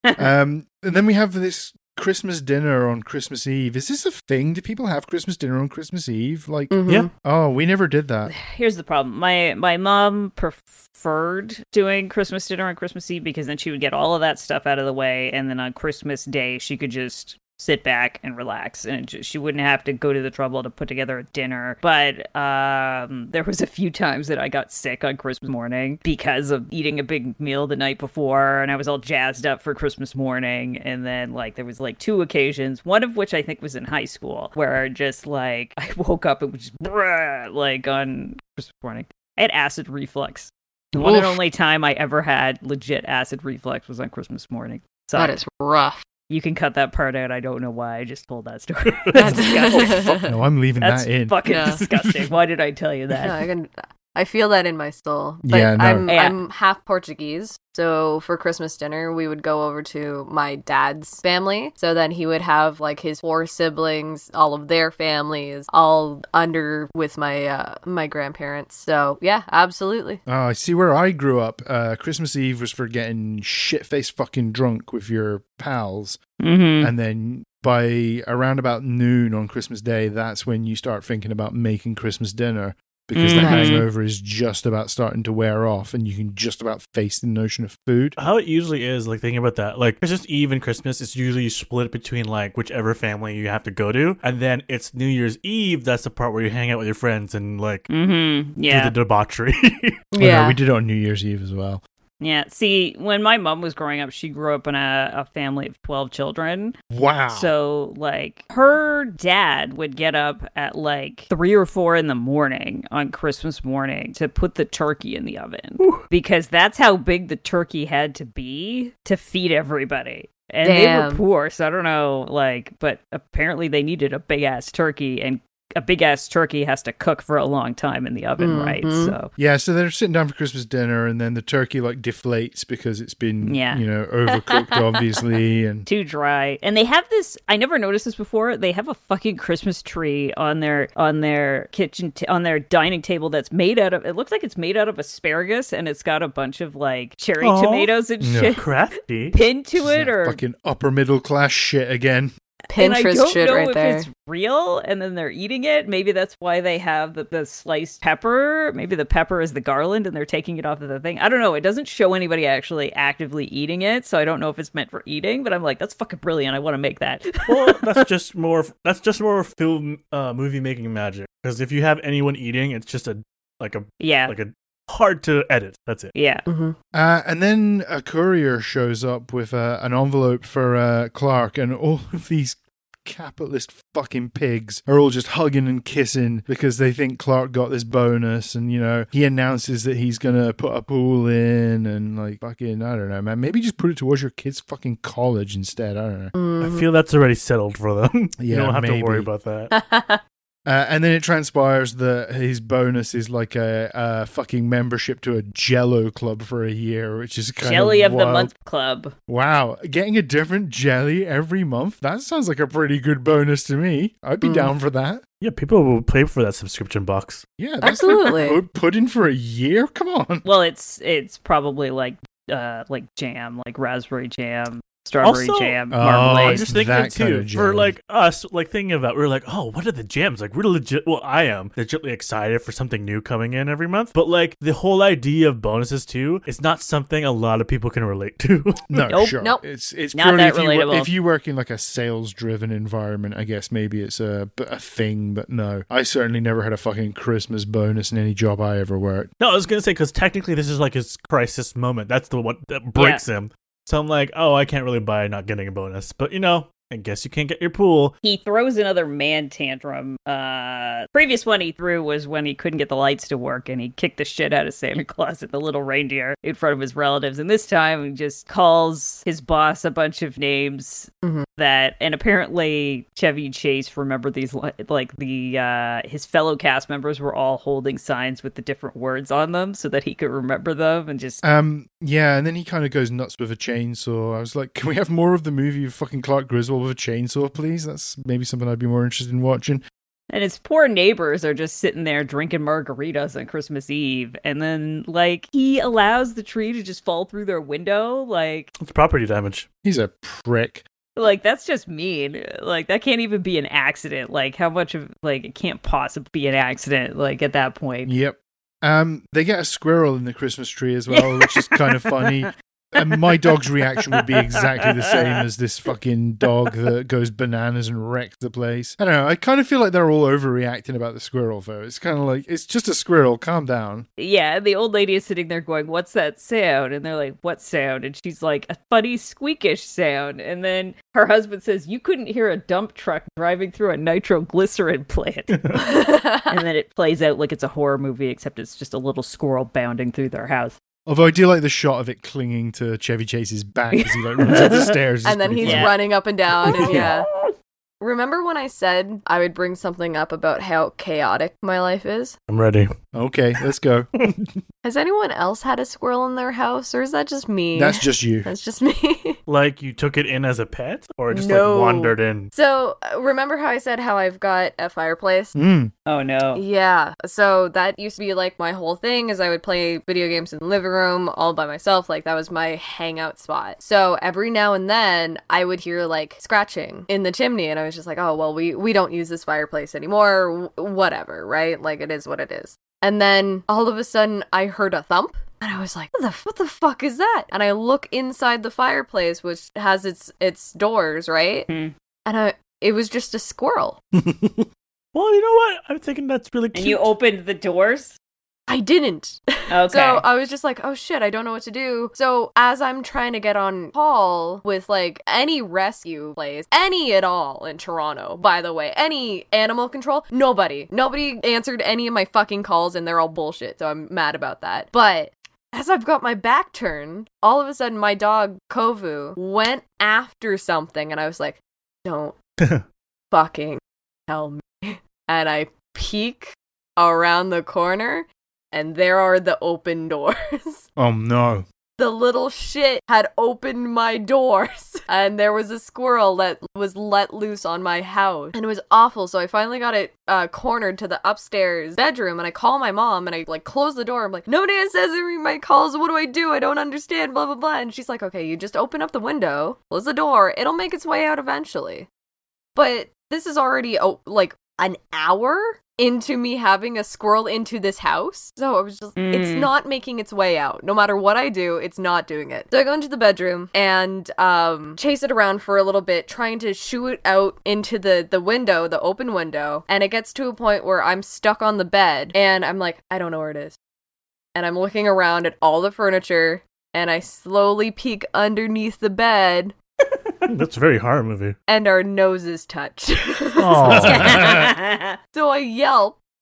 And then we have this Christmas dinner on Christmas Eve. Is this a thing? Do people have Christmas dinner on Christmas Eve? Like, Mhm. Yeah. oh, we never did that. Here's the problem. My mom preferred doing Christmas dinner on Christmas Eve because then she would get all of that stuff out of the way, and then on Christmas Day she could just sit back and relax, and she wouldn't have to go to the trouble to put together a dinner. But there was a few times that I got sick on Christmas morning because of eating a big meal the night before, and I was all jazzed up for Christmas morning. And then like there was like 2 occasions, one of which I think was in high school, where just like I woke up and was just like on Christmas morning. I had acid reflux. The one and Oof. only time I ever had legit acid reflux was on Christmas morning. So That is rough. you can cut that part out. I don't know why I just told that story. That's disgusting. No, I'm leaving That's that in. fucking Yeah. disgusting. Why did I tell you that? No, I feel that in my soul. But Yeah, no. I'm half Portuguese. So for Christmas dinner, we would go over to my dad's family. So then he would have like his 4 siblings, all of their families, all under with my my grandparents. So yeah, absolutely. Oh, I see where I grew up. Christmas Eve was for getting shit-faced fucking drunk with your pals. Mm-hmm. And then by around about noon on Christmas Day, that's when you start thinking about making Christmas dinner. Because the Mhm. hangover is just about starting to wear off and you can just about face the notion of food. How it usually is, like thinking about that, like Christmas Eve and Christmas, it's usually split between like whichever family you have to go to, and then it's New Year's Eve. That's the part where you hang out with your friends and like Mm-hmm. do Yeah. the debauchery. Oh, no, Yeah. we did it on New Year's Eve as well. Yeah. See, when my mom was growing up, she grew up in a family of 12 children. Wow. So, like, her dad would get up at like 3 or 4 in the morning on Christmas morning to put the turkey in the oven because that's how big the turkey had to be to feed everybody. And they were Damn. poor, so I don't know, like, but apparently they needed a big ass turkey, and a big ass turkey has to cook for a long time in the oven, right? Mhm. So, Yeah, so they're sitting down for Christmas dinner and then the turkey like deflates because it's been, Yeah. you know, overcooked obviously. And too dry. And they have this, I never noticed this before, they have a fucking Christmas tree on their kitchen on their dining table that's made out of, it looks like it's made out of asparagus, and it's got a bunch of like cherry Aw. tomatoes and No. shit Crafty. pinned to it, Yeah, or fucking upper middle class shit again. and I Pinterest don't shit know right if there. it's real and then they're eating it. Maybe that's why they have the sliced pepper. Maybe the pepper is the garland and they're taking it off of the thing. I don't know. It doesn't show anybody actually actively eating it, so I don't know if it's meant for eating, but I'm like, that's fucking brilliant. I want to make that. Well, that's just more film movie making magic. Because if you have anyone eating, it's just a Yeah. hard to edit. That's it. Yeah. And then a courier shows up with an envelope for Clark, and all of these capitalist fucking pigs are all just hugging and kissing because they think Clark got this bonus, and you know he announces that he's gonna put a pool in, and like fucking I don't know, man. Maybe just put it towards your kid's fucking college instead. I don't know. I feel that's already settled for them. You Yeah, don't have maybe. to worry about that. And then it transpires that his bonus is like a fucking membership to a Jello club for a year, which is kind Jelly of of the wild. Month Club. Wow, getting a different jelly every month? That sounds like a pretty good bonus to me. I'd be down for that. Yeah, people will pay for that subscription box. Yeah, that's Absolutely. like pudding for a year? Come on. Well, it's probably like jam, like raspberry jam, strawberry Also- jam, Oh, I'm marmalade. just that thinking kind too, of for jelly. like us, like thinking about, we're like, oh, what are the jams? Like, we're legit. Well, I am legitimately excited for something new coming in every month. But like the whole idea of bonuses too, it's not something a lot of people can relate to. No, Nope. sure. Nope. It's Not purely that if you, relatable. if you work in like a sales-driven environment, I guess maybe it's a thing, but no. I certainly never had a fucking Christmas bonus in any job I ever worked. No, I was gonna say, because technically this is like his crisis moment. That's the one that breaks him. So I'm like, oh, I can't really buy not getting a bonus. But I guess you can't get your pool. He throws another man tantrum. Previous one he threw was when he couldn't get the lights to work, and he kicked the shit out of Santa Claus and the little reindeer in front of his relatives. And this time he just calls his boss a bunch of names and apparently Chevy Chase remembered these, like his fellow cast members were all holding signs with the different words on them so that he could remember them and just. Yeah, and then he kind of goes nuts with a chainsaw. I was like, can we have more of the movie of fucking Clark Griswold with a chainsaw, please? That's maybe something I'd be more interested in watching. And his poor neighbors are just sitting there drinking margaritas on Christmas Eve. And then, like, he allows the tree to just fall through their window. Like, It's property damage. He's a prick. that's just mean. Like, that can't even be an accident. Like, how much of, like, it can't possibly be an accident, like, at that point. Yep. They get a squirrel in the Christmas tree as well, which is kind of funny. And my dog's reaction would be exactly the same as this fucking dog that goes bananas and wrecks the place. I don't know. I kind of feel like they're all overreacting about the squirrel, though. It's kind of like, it's just a squirrel. Calm down. Yeah, the old lady is sitting there going, "What's that sound?" And they're like, "What sound?" And she's like, "A funny squeakish sound." And then her husband says, "You couldn't hear a dump truck driving through a nitroglycerin plant." And then it plays out like it's a horror movie, except it's just a little squirrel bounding through their house. Although I do like the shot of it clinging to Chevy Chase's back as he like runs up the stairs. It's And then pretty he's funny. Yeah. running up and down. And yeah. Remember when I said I would bring something up about how chaotic my life is? I'm ready. Okay, let's go. Has anyone else had a squirrel in their house, or is that just me? That's just you. That's just me. Like, you took it in as a pet? Or just No. like wandered in? So, remember how I said how I've got a fireplace? Mm. Oh no. Yeah, so that used to be like my whole thing is I would play video games in the living room all by myself. Like, that was my hangout spot. So every now and then I would hear like scratching in the chimney, and I was just like, oh, well, we don't use this fireplace anymore, whatever, right? Like, it is what it is. And then all of a sudden I heard a thump. And I was like, what the fuck is that? And I look inside the fireplace, which has its doors, right? Hmm. And it was just a squirrel. Well, you know what? I'm thinking that's really cute. And you opened the doors? I didn't. Okay. So I was just like, oh shit, I don't know what to do. So as I'm trying to get on call with like any rescue place, any at all in Toronto, by the way, any animal control, nobody answered any of my fucking calls, and they're all bullshit. So I'm mad about that. But as I've got my back turned, all of a sudden my dog Kovu went after something, and I was like, don't fucking tell me. And I peek around the corner, and there are the open doors. Oh no. The little shit had opened my doors, and there was a squirrel that was let loose on my house, and it was awful. So I finally got it cornered to the upstairs bedroom, and I call my mom, and I like close the door. I'm like, nobody answers my calls. What do? I don't understand. Blah blah blah. And she's like, okay, you just open up the window, close the door. It'll make its way out eventually. But this is already like an hour into me having a squirrel into this house. So I was just, it's not making its way out. No matter what I do, it's not doing it. So I go into the bedroom and chase it around for a little bit, trying to shoo it out into the window, the open window. And it gets to a point where I'm stuck on the bed and I'm like, I don't know where it is. And I'm looking around at all the furniture, and I slowly peek underneath the bed, That's a very horror movie. and our noses touch. Oh. So I yelp,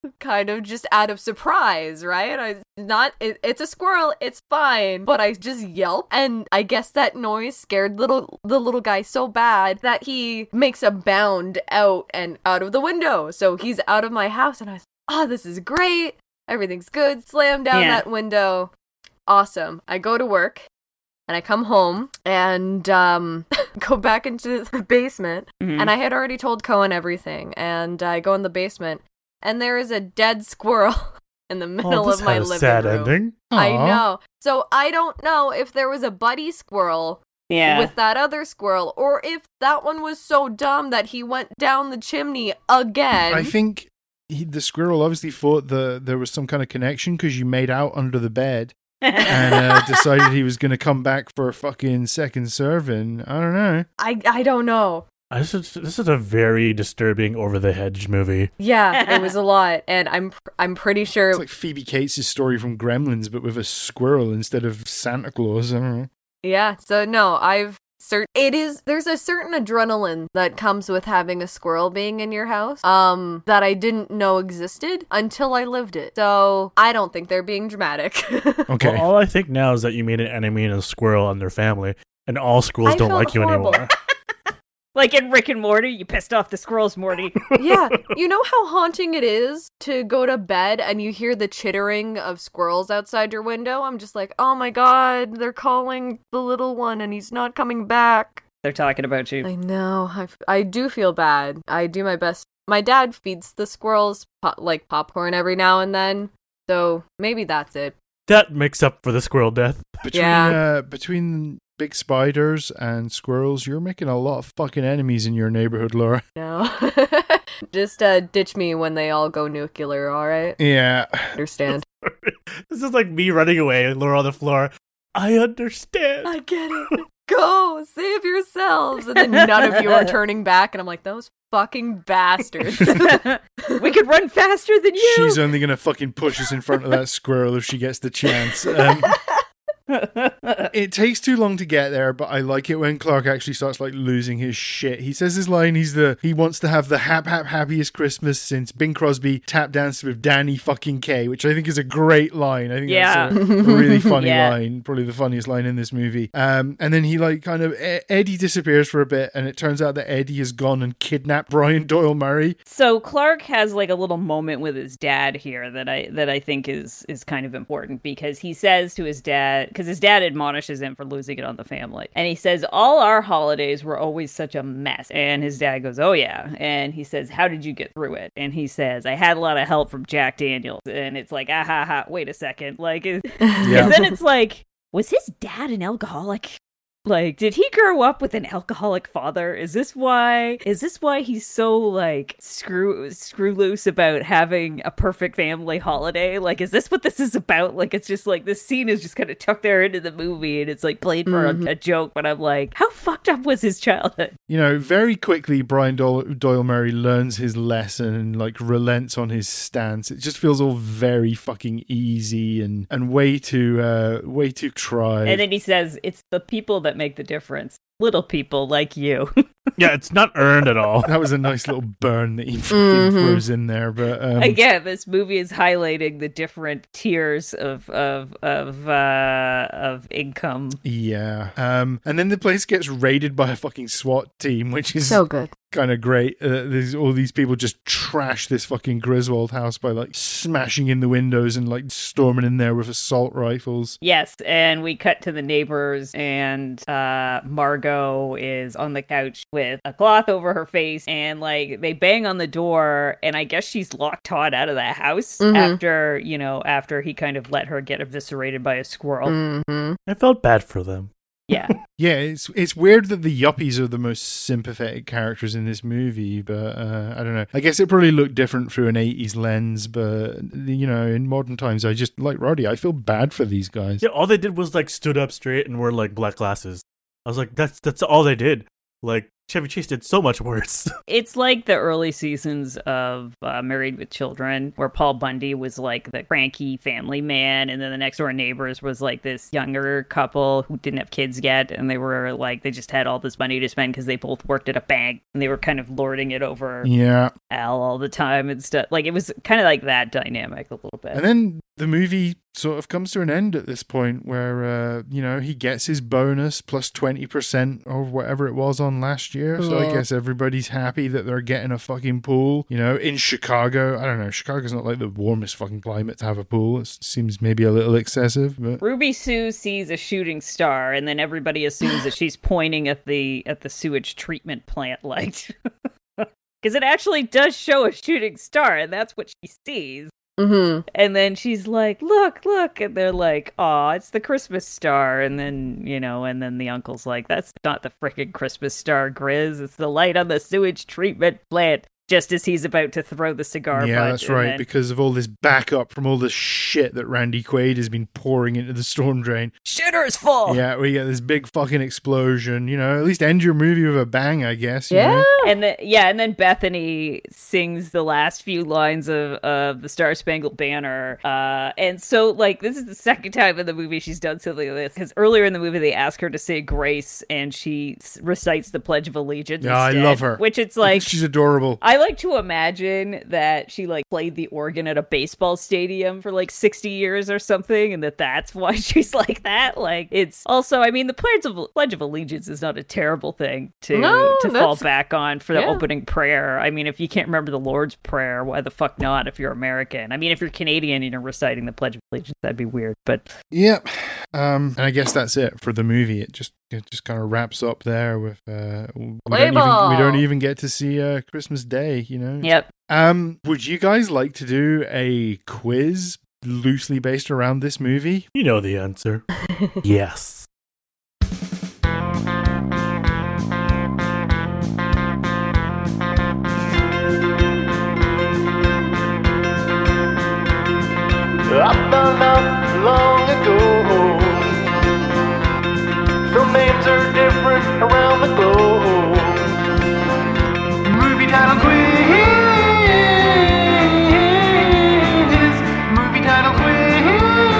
kind of just out of surprise, right? It's a squirrel, it's fine, but I just yelp, and I guess that noise scared the little guy so bad that he makes a bound out of the window. So he's out of my house, and I was like, oh, this is great. Everything's good. Slam down that window. Awesome. I go to work. And I come home and go back into the basement. Mm-hmm. And I had already told Cohen everything. And I go in the basement. And there is a dead squirrel in the middle of my living room. Sad ending. I know. So I don't know if there was a buddy squirrel with that other squirrel. Or if that one was so dumb that he went down the chimney again. I think the squirrel obviously thought there was some kind of connection because you made out under the bed. And decided he was going to come back for a fucking second serving. I don't know. I don't know. This is a very disturbing over-the-hedge movie. Yeah, it was a lot. And I'm pretty sure... It's like Phoebe Cates' story from Gremlins, but with a squirrel instead of Santa Claus. I don't know. Yeah, so no, there's a certain adrenaline that comes with having a squirrel being in your house that I didn't know existed until I lived it. So I don't think they're being dramatic. Okay. Well, all I think now is that you made an enemy and a squirrel and their family, and all squirrels don't like horrible. you anymore. Like in Rick and Morty, you pissed off the squirrels, Morty. Yeah. You know how haunting it is to go to bed and you hear the chittering of squirrels outside your window? I'm just like, oh my god, they're calling the little one and he's not coming back. They're talking about you. I know. I do feel bad. I do my best. My dad feeds the squirrels like popcorn every now and then. So maybe that's it. That makes up for the squirrel death. Between big spiders and squirrels, you're making a lot of fucking enemies in your neighborhood, Laura. No. Just ditch me when they all go nuclear, alright? Yeah. Understand. This is like me running away and Laura on the floor. I understand. I get it. Go, save yourselves. And then none of you are turning back, and I'm like, those fucking bastards. We could run faster than you. She's only gonna fucking push us in front of that squirrel if she gets the chance. It takes too long to get there, but I like it when Clark actually starts like losing his shit. He says his line, he wants to have the happiest Christmas since Bing Crosby tap danced with Danny fucking Kaye, which I think is a great line. I think that's a really funny line, probably the funniest line in this movie. And then he like kind of Eddie disappears for a bit, and it turns out that Eddie has gone and kidnapped Brian Doyle Murray. So Clark has like a little moment with his dad here that I think is kind of important, because he says to his dad, because his dad admonishes him for losing it on the family. And he says, all our holidays were always such a mess. And his dad goes, oh yeah. And he says, how did you get through it? And he says, I had a lot of help from Jack Daniels. And it's like, wait a second. Like, then it's like, was his dad an alcoholic? Like, did he grow up with an alcoholic father? Is this why he's so, like, screw loose about having a perfect family holiday? Like, is this what this is about? Like, it's just, like, this scene is just kind of tucked there into the movie, and it's, like, played for a joke, but I'm like, how fucked up was his childhood? You know, very quickly, Brian Doyle Murray learns his lesson and, like, relents on his stance. It just feels all very fucking easy and way too tried. And then he says, it's the people that make the difference. Little people like you. Yeah, it's not earned at all. That was a nice little burn that he fucking throws in there. But again, this movie is highlighting the different tiers of income. Yeah. And then the place gets raided by a fucking SWAT team, which is so good. Kind of great. There's all these people just trash this fucking Griswold house by like smashing in the windows and like storming in there with assault rifles. Yes, and we cut to the neighbors, and Margot is on the couch with a cloth over her face, and like they bang on the door, and I guess she's locked Todd out of the house after he kind of let her get eviscerated by a squirrel. I felt bad for them. Yeah. Yeah, it's weird that the yuppies are the most sympathetic characters in this movie, but I don't know. I guess it probably looked different through an 80s lens, but, you know, in modern times, I just, like Roddy, I feel bad for these guys. Yeah, all they did was, like, stood up straight and wore, like, black glasses. I was like, that's all they did. Like, Chevy Chase did so much worse. It's like the early seasons of Married with Children, where Paul Bundy was like the cranky family man, and then the Next Door Neighbors was like this younger couple who didn't have kids yet, and they were like, they just had all this money to spend because they both worked at a bank, and they were kind of lording it over Al all the time and stuff. Like, it was kind of like that dynamic a little bit. And then the movie sort of comes to an end at this point where, he gets his bonus plus 20% or whatever it was on last year. So I guess everybody's happy that they're getting a fucking pool. In Chicago, I don't know, Chicago's not like the warmest fucking climate to have a pool. It seems maybe a little excessive, but... Ruby Sue sees a shooting star, and then everybody assumes that she's pointing at the sewage treatment plant light. Because it actually does show a shooting star, and that's what she sees. Mm-hmm. And then she's like, look, and they're like, aw, it's the Christmas star. And then, and then the uncle's like, that's not the frickin' Christmas star, Grizz. It's the light on the sewage treatment plant. Just as he's about to throw the cigar butt. Yeah, that's right, because of all this backup from all the shit that Randy Quaid has been pouring into the storm drain. Shitter's full! Yeah, we get this big fucking explosion, at least end your movie with a bang, I guess. Yeah. And then Bethany sings the last few lines of the Star Spangled Banner. And so, like, this is the second time in the movie she's done something like this, because earlier in the movie they ask her to say grace, and she recites the Pledge of Allegiance Yeah, instead, I love her. Which it's like... She's adorable. I like to imagine that she like played the organ at a baseball stadium for like 60 years or something, and that's why she's like that. Like, it's also, I mean, the Pledge of Allegiance is not a terrible thing to fall back on for the opening prayer. I mean, if you can't remember the Lord's Prayer, why the fuck not if you're American? I mean, if you're Canadian and you're reciting the Pledge of Allegiance, that'd be weird, but... Yep. And I guess that's it for the movie. It just kind of wraps up there with we don't even get to see Christmas Day, Yep. Would you guys like to do a quiz loosely based around this movie? You know the answer. Yes. I found out long ago some names are different around the globe. Movie title quiz. Movie title quiz.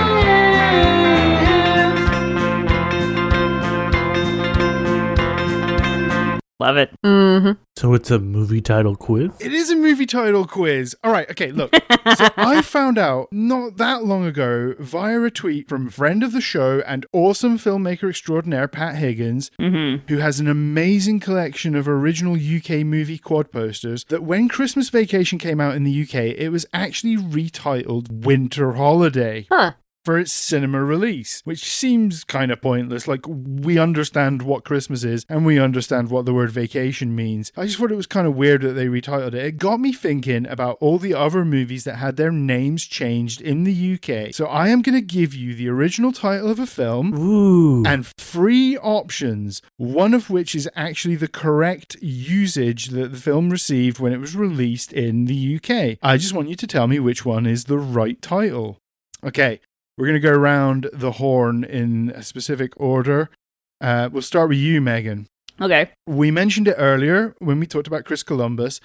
Love it. Mm-hmm. So it's a movie title quiz? It is a movie title quiz. All right, okay, look. So I found out not that long ago via a tweet from friend of the show and awesome filmmaker extraordinaire Pat Higgins, who has an amazing collection of original UK movie quad posters, that when Christmas Vacation came out in the UK, it was actually retitled Winter Holiday. Huh. For its cinema release, which seems kind of pointless. Like, we understand what Christmas is and we understand what the word vacation means. I just thought it was kind of weird that they retitled it. It got me thinking about all the other movies that had their names changed in the UK. So I am going to give you the original title of a film and 3 options, one of which is actually the correct usage that the film received when it was released in the UK. I just want you to tell me which one is the right title. Okay. We're going to go around the horn in a specific order. We'll start with you, Megan. Okay. We mentioned it earlier when we talked about Chris Columbus.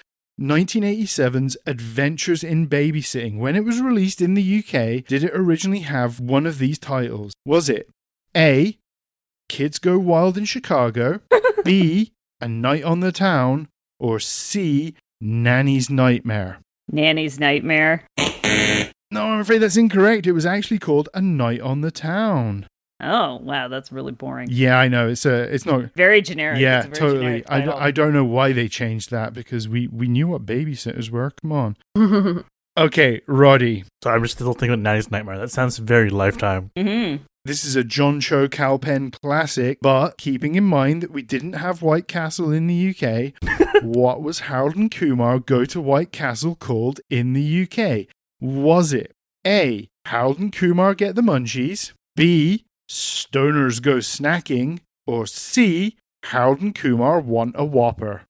1987's Adventures in Babysitting. When it was released in the UK, did it originally have one of these titles? Was it A, Kids Go Wild in Chicago, B, A Night on the Town, or C, Nanny's Nightmare? Nanny's Nightmare. No, I'm afraid that's incorrect. It was actually called A Night on the Town. Oh, wow, that's really boring. Yeah, I know. It's not... Very generic. Yeah, it's a very totally. I don't know why they changed that, because we knew what babysitters were. Come on. Okay, Roddy. So I'm just still thinking about Nanny's Nightmare. That sounds very Lifetime. Mm-hmm. This is a John Cho Kal Penn classic, but keeping in mind that we didn't have White Castle in the UK, what was Harold and Kumar Go to White Castle called in the UK? Was it A, Harold and Kumar Get the Munchies, B, Stoners Go Snacking, or C, Harold and Kumar Want a Whopper?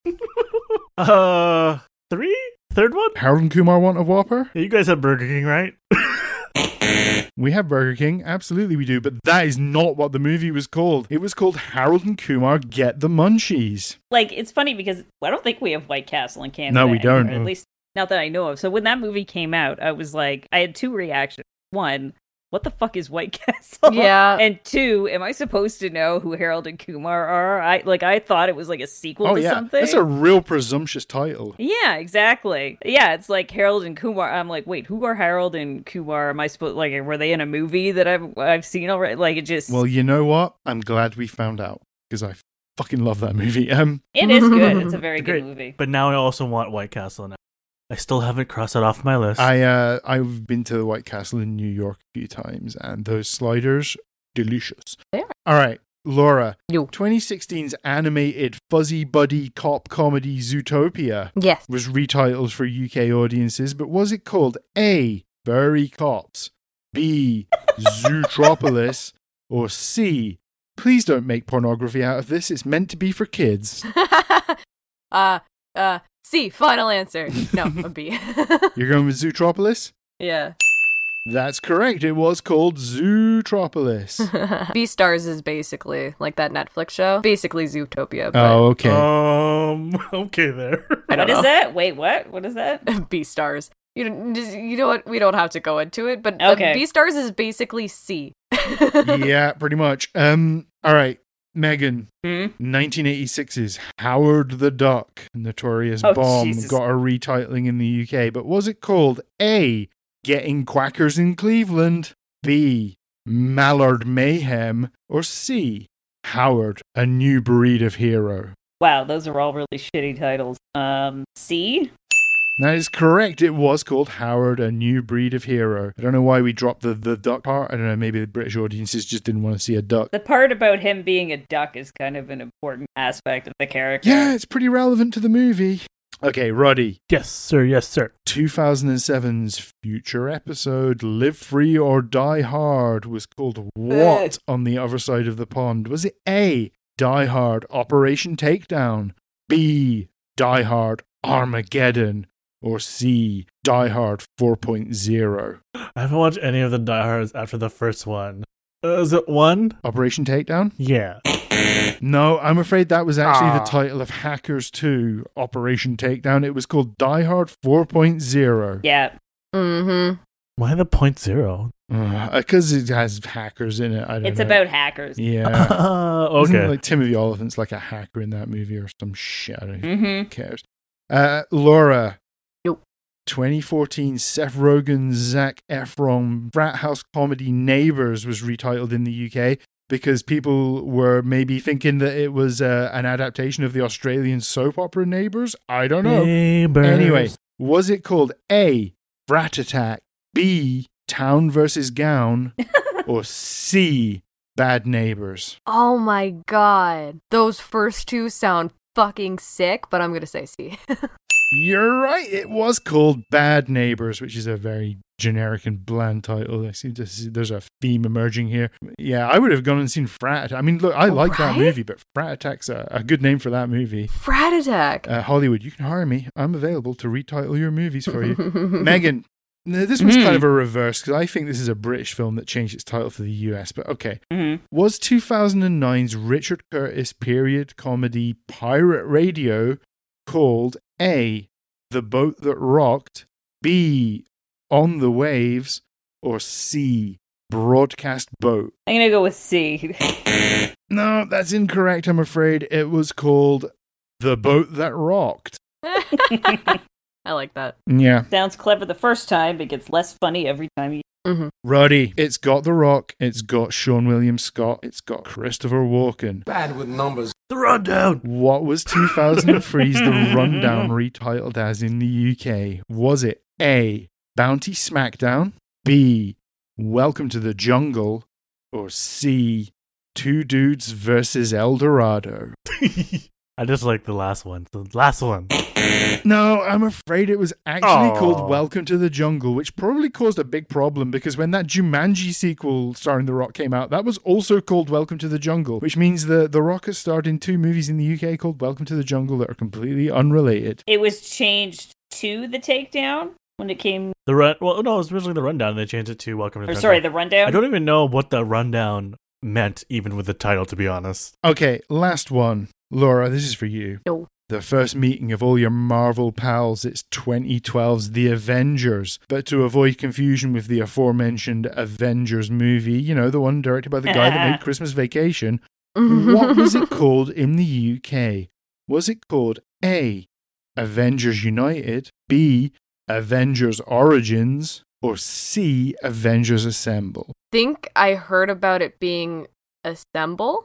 3? Third one? Harold and Kumar Want a Whopper? Yeah, you guys have Burger King, right? We have Burger King, absolutely we do, but that is not what the movie was called. It was called Harold and Kumar Get the Munchies. Like, it's funny because I don't think we have White Castle in Canada. No, we don't. Anymore, at least not that I know of. So when that movie came out, I was like, I had two reactions. One, what the fuck is White Castle? Yeah. And two, am I supposed to know who Harold and Kumar are? I thought it was like a sequel to something. That's a real presumptuous title. Yeah, exactly. Yeah, it's like Harold and Kumar. I'm like, wait, who are Harold and Kumar? Am I supposed, like, were they in a movie that I've seen already? Like, it just... Well, you know what? I'm glad we found out, because I fucking love that movie. It is good. It's a very Great. good movie. But now I also want White Castle now. I still haven't crossed it off my list. I've been to the White Castle in New York a few times, and those sliders, delicious. They are. All right, Laura. Yo. 2016's animated fuzzy buddy cop comedy Zootopia Yes. was retitled for UK audiences, but was it called A, Furry Cops, B, Zootropolis, or C, please don't make pornography out of this, it's meant to be for kids? C, final answer. No, a B. You're going with Zootropolis? Yeah. That's correct. It was called Zootropolis. Beastars is basically like that Netflix show. Basically Zootopia. But Oh, okay. Okay there. I don't What is know. that? Wait, what? What is that? Beastars. You know what? We don't have to go into it, but Okay. Beastars is basically C. Yeah, pretty much. All right, Megan. Hmm? 1986's Howard the Duck, Notorious Oh, Bomb, Jesus. got a retitling in the UK, but was it called A, Getting Quackers in Cleveland, B, Mallard Mayhem, or C, Howard, A New Breed of Hero? Wow, those are all really shitty titles. C? That is correct. It was called Howard, A New Breed of Hero. I don't know why we dropped the duck part. I don't know, maybe the British audiences just didn't want to see a duck. The part about him being a duck is kind of an important aspect of the character. Yeah, it's pretty relevant to the movie. Okay, Roddy. Yes, sir. Yes, sir. 2007's future episode, Live Free or Die Hard, was called what on the other side of the pond? Was it A, Die Hard Operation Takedown, B, Die Hard Armageddon, or C, Die Hard 4.0? I haven't watched any of the Die Hards after the first one. Is it one? Operation Takedown? Yeah. No, I'm afraid that was actually the title of Hackers 2, Operation Takedown. It was called Die Hard 4.0. Yeah. Mm-hmm. Why the .0? Because it has hackers in it. I don't know. It's about hackers. Yeah. Okay. Isn't like Timothy Oliphant's like a hacker in that movie or some shit? I don't know. Mm-hmm. Who cares? Laura. Yo. 2014 Seth Rogen, Zac Efron frat house comedy Neighbours was retitled in the UK because people were maybe thinking that it was an adaptation of the Australian soap opera Neighbours. I don't know. Neighbors. Anyway, was it called A, Brat Attack, B, Town versus Gown, or C, Bad Neighbors? Oh my god. Those first two sound fucking sick, but I'm gonna say C. You're right. It was called Bad Neighbors, which is a very generic and bland title. I see there's a theme emerging here. Yeah, I would have gone and seen Frat Attack. I mean, look, I like that Right? movie, but Frat Attack's a good name for that movie. Frat Attack. Hollywood, you can hire me. I'm available to retitle your movies for you. Megan, this one's kind of a reverse because I think this is a British film that changed its title for the US, but okay. Mm-hmm. Was 2009's Richard Curtis period comedy Pirate Radio called A, The Boat That Rocked, B, On the Waves, or C, Broadcast Boat? I'm gonna go with C. No, that's incorrect, I'm afraid. It was called The Boat That Rocked. I like that. Yeah. Sounds clever the first time, but gets less funny every time you... Roddy, it's got The Rock, it's got Sean William Scott, it's got Christopher Walken. Bad with numbers. The Rundown. What was 2003's The Rundown retitled as in the UK? Was it A, Bounty Smackdown, B, Welcome to the Jungle, or C, Two Dudes versus El Dorado? I just like the last one. The last one. No, I'm afraid it was actually Aw. called Welcome to the Jungle, which probably caused a big problem because when that Jumanji sequel starring The Rock came out, that was also called Welcome to the Jungle, which means that The Rock has starred in 2 movies in the UK called Welcome to the Jungle that are completely unrelated. It was changed to the takedown? when it came. The run. Well, no, it was originally The Rundown, and they changed it to Welcome to Or Jungle. sorry, The Rundown. I don't even know what The Rundown meant, even with the title, to be honest. Okay, last one. Laura, this is for you. No. The first meeting of all your Marvel pals, it's 2012's The Avengers. But to avoid confusion with the aforementioned Avengers movie, you know, the one directed by the guy that made Christmas Vacation, what was it called in the UK? Was it called A, Avengers United, B, Avengers Origins, or C, Avengers Assemble? Think I heard about it being Assemble.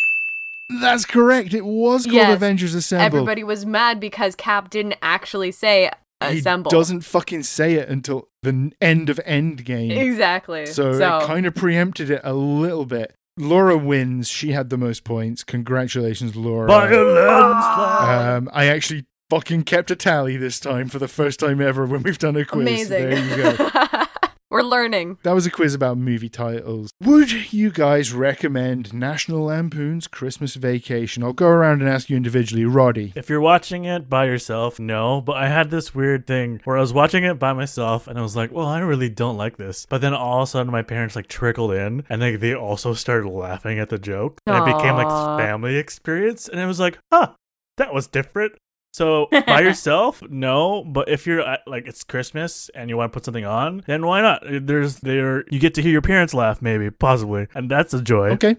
That's correct. It was called Yes. Avengers Assemble. Everybody was mad because Cap didn't actually say Assemble. He doesn't fucking say it until the end of Endgame. Exactly. So it kind of preempted it a little bit. Laura wins. She had the most points. Congratulations, Laura. By a landslide. I actually fucking kept a tally this time for the first time ever when we've done a quiz. Amazing. There you go. We're learning. That was a quiz about movie titles. Would you guys recommend National Lampoon's Christmas Vacation? I'll go around and ask you individually. Roddy. If you're watching it by yourself, no. But I had this weird thing where I was watching it by myself and I was like, well, I really don't like this. But then all of a sudden my parents like trickled in and they also started laughing at the joke. And it became like Aww. family experience. And it was like, huh, that was different. So by yourself, no. But if you're like it's Christmas and you want to put something on, then why not? You get to hear your parents laugh, maybe, possibly, and that's a joy. Okay.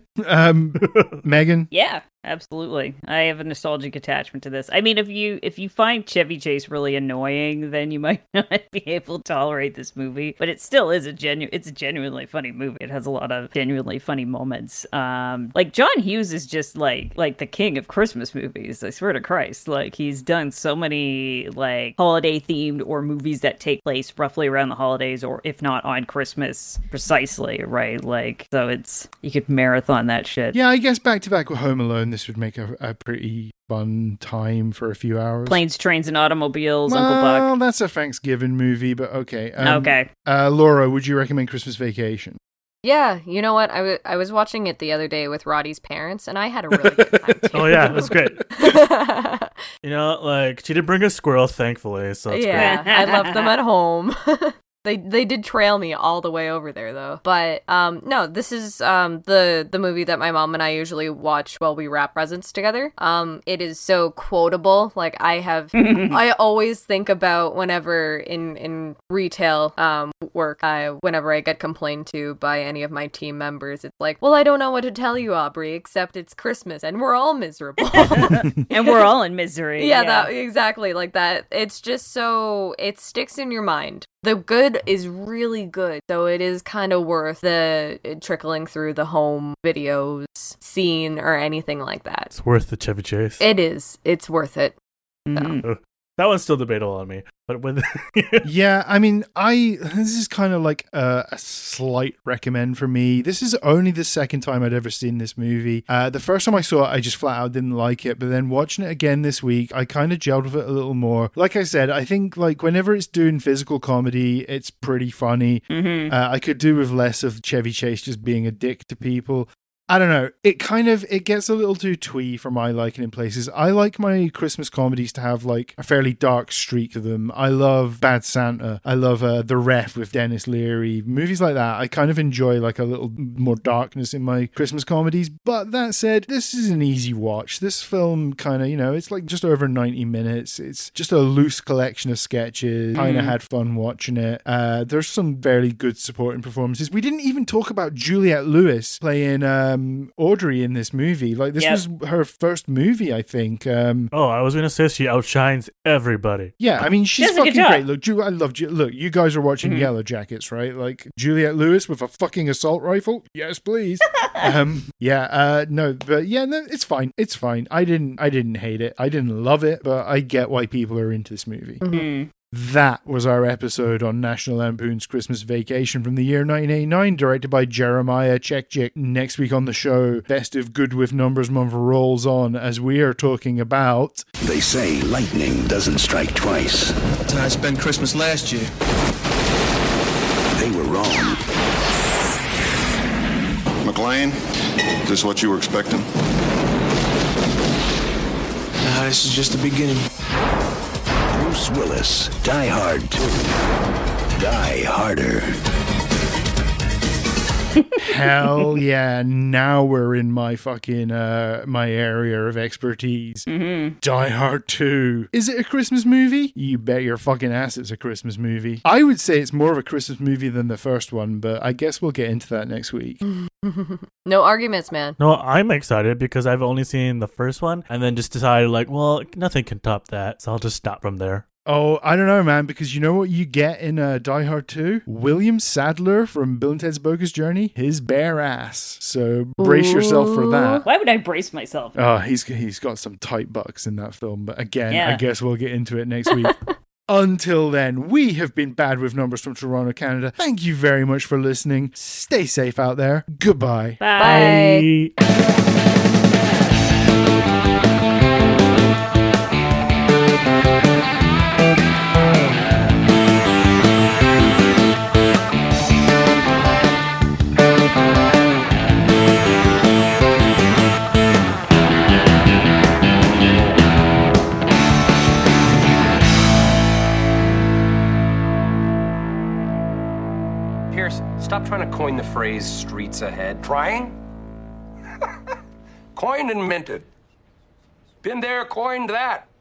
Megan. Yeah, absolutely. I have a nostalgic attachment to this. I mean, if you find Chevy Chase really annoying, then you might not be able to tolerate this movie. But it still is it's a genuinely funny movie. It has a lot of genuinely funny moments. Like John Hughes is just like the king of Christmas movies. I swear to Christ, like he's done so many like holiday themed or movies that take place roughly around the holidays, or if not on Christmas precisely, right? Like so, you could marathon that shit. Yeah, I guess back to back with Home Alone, this would make a pretty fun time for a few hours. Planes, Trains, and Automobiles, well, Uncle Buck. That's a Thanksgiving movie, but okay. Okay. Laura, would you recommend Christmas Vacation? Yeah, you know what? I was watching it the other day with Roddy's parents, and I had a really good time too. Oh yeah, it was great. You know, like she did bring a squirrel, thankfully, so it's yeah, great. I left them at home. They did trail me all the way over there though. But no, this is the movie that my mom and I usually watch while we wrap presents together. It is so quotable. Like I always think about whenever in retail work, whenever I get complained to by any of my team members, it's like, well, I don't know what to tell you, Aubrey, except it's Christmas and we're all miserable. And we're all in misery. Yeah, that exactly like that. It's just so it sticks in your mind. The good is really good, so it is kind of worth the trickling through the home videos, scene, or anything like that. It's worth the Chevy Chase. It is. It's worth it. Mhm. That one's still debatable on me, but with Yeah, I mean, this is kind of like a slight recommend for me. This is only the second time I'd ever seen this movie. The first time I saw it, I just flat out didn't like it. But then watching it again this week, I kind of gelled with it a little more. Like I said, I think like whenever it's doing physical comedy, it's pretty funny. I could do with less of Chevy Chase just being a dick to people. I don't know. It gets a little too twee for my liking in places. I like my Christmas comedies to have like a fairly dark streak to them. I love Bad Santa. I love The Ref with Dennis Leary. Movies like that. I kind of enjoy like a little more darkness in my Christmas comedies. But that said, this is an easy watch. This film kind of, it's like just over 90 minutes. It's just a loose collection of sketches. Kind of had fun watching it. There's some very good supporting performances. We didn't even talk about Juliette Lewis playing Audrey in this movie. Like this was her first movie, I think. oh, I was gonna say she outshines everybody. Yeah, I mean she's does a good fucking job. great. Look, I love look. You guys are watching Yellow Jackets, right? Like Juliette Lewis with a fucking assault rifle. Yes, please. No, it's fine. It's fine. I didn't hate it. I didn't love it, but I get why people are into this movie. That was our episode on National Lampoon's Christmas Vacation from the year 1989, directed by Jeremiah Chekchik. Next week on the show, Festive Good with Numbers month rolls on as we are talking about... They say lightning doesn't strike twice. That's how I spent Christmas last year. They were wrong. McLean, is this what you were expecting? Nah, this is just the beginning. Bruce Willis, Die Hard 2. Die Harder. Hell yeah, now we're in my fucking, my area of expertise. Die Hard 2. Is it a Christmas movie? You bet your fucking ass it's a Christmas movie. I would say it's more of a Christmas movie than the first one, but I guess we'll get into that next week. No arguments, man. No, I'm excited because I've only seen the first one and then just decided like, well, nothing can top that. So I'll just stop from there. Oh, I don't know, man, because you know what you get in Die Hard 2? William Sadler from Bill and Ted's Bogus Journey, his bare ass. So brace yourself for that. Why would I brace myself? Oh, he's got some tight bucks in that film. But again, Yeah. I guess we'll get into it next week. Until then, we have been Bad with Numbers from Toronto, Canada. Thank you very much for listening. Stay safe out there. Goodbye. Bye. Pierce, stop trying to coin the phrase streets ahead. Trying? Coined and minted. Been there, coined that.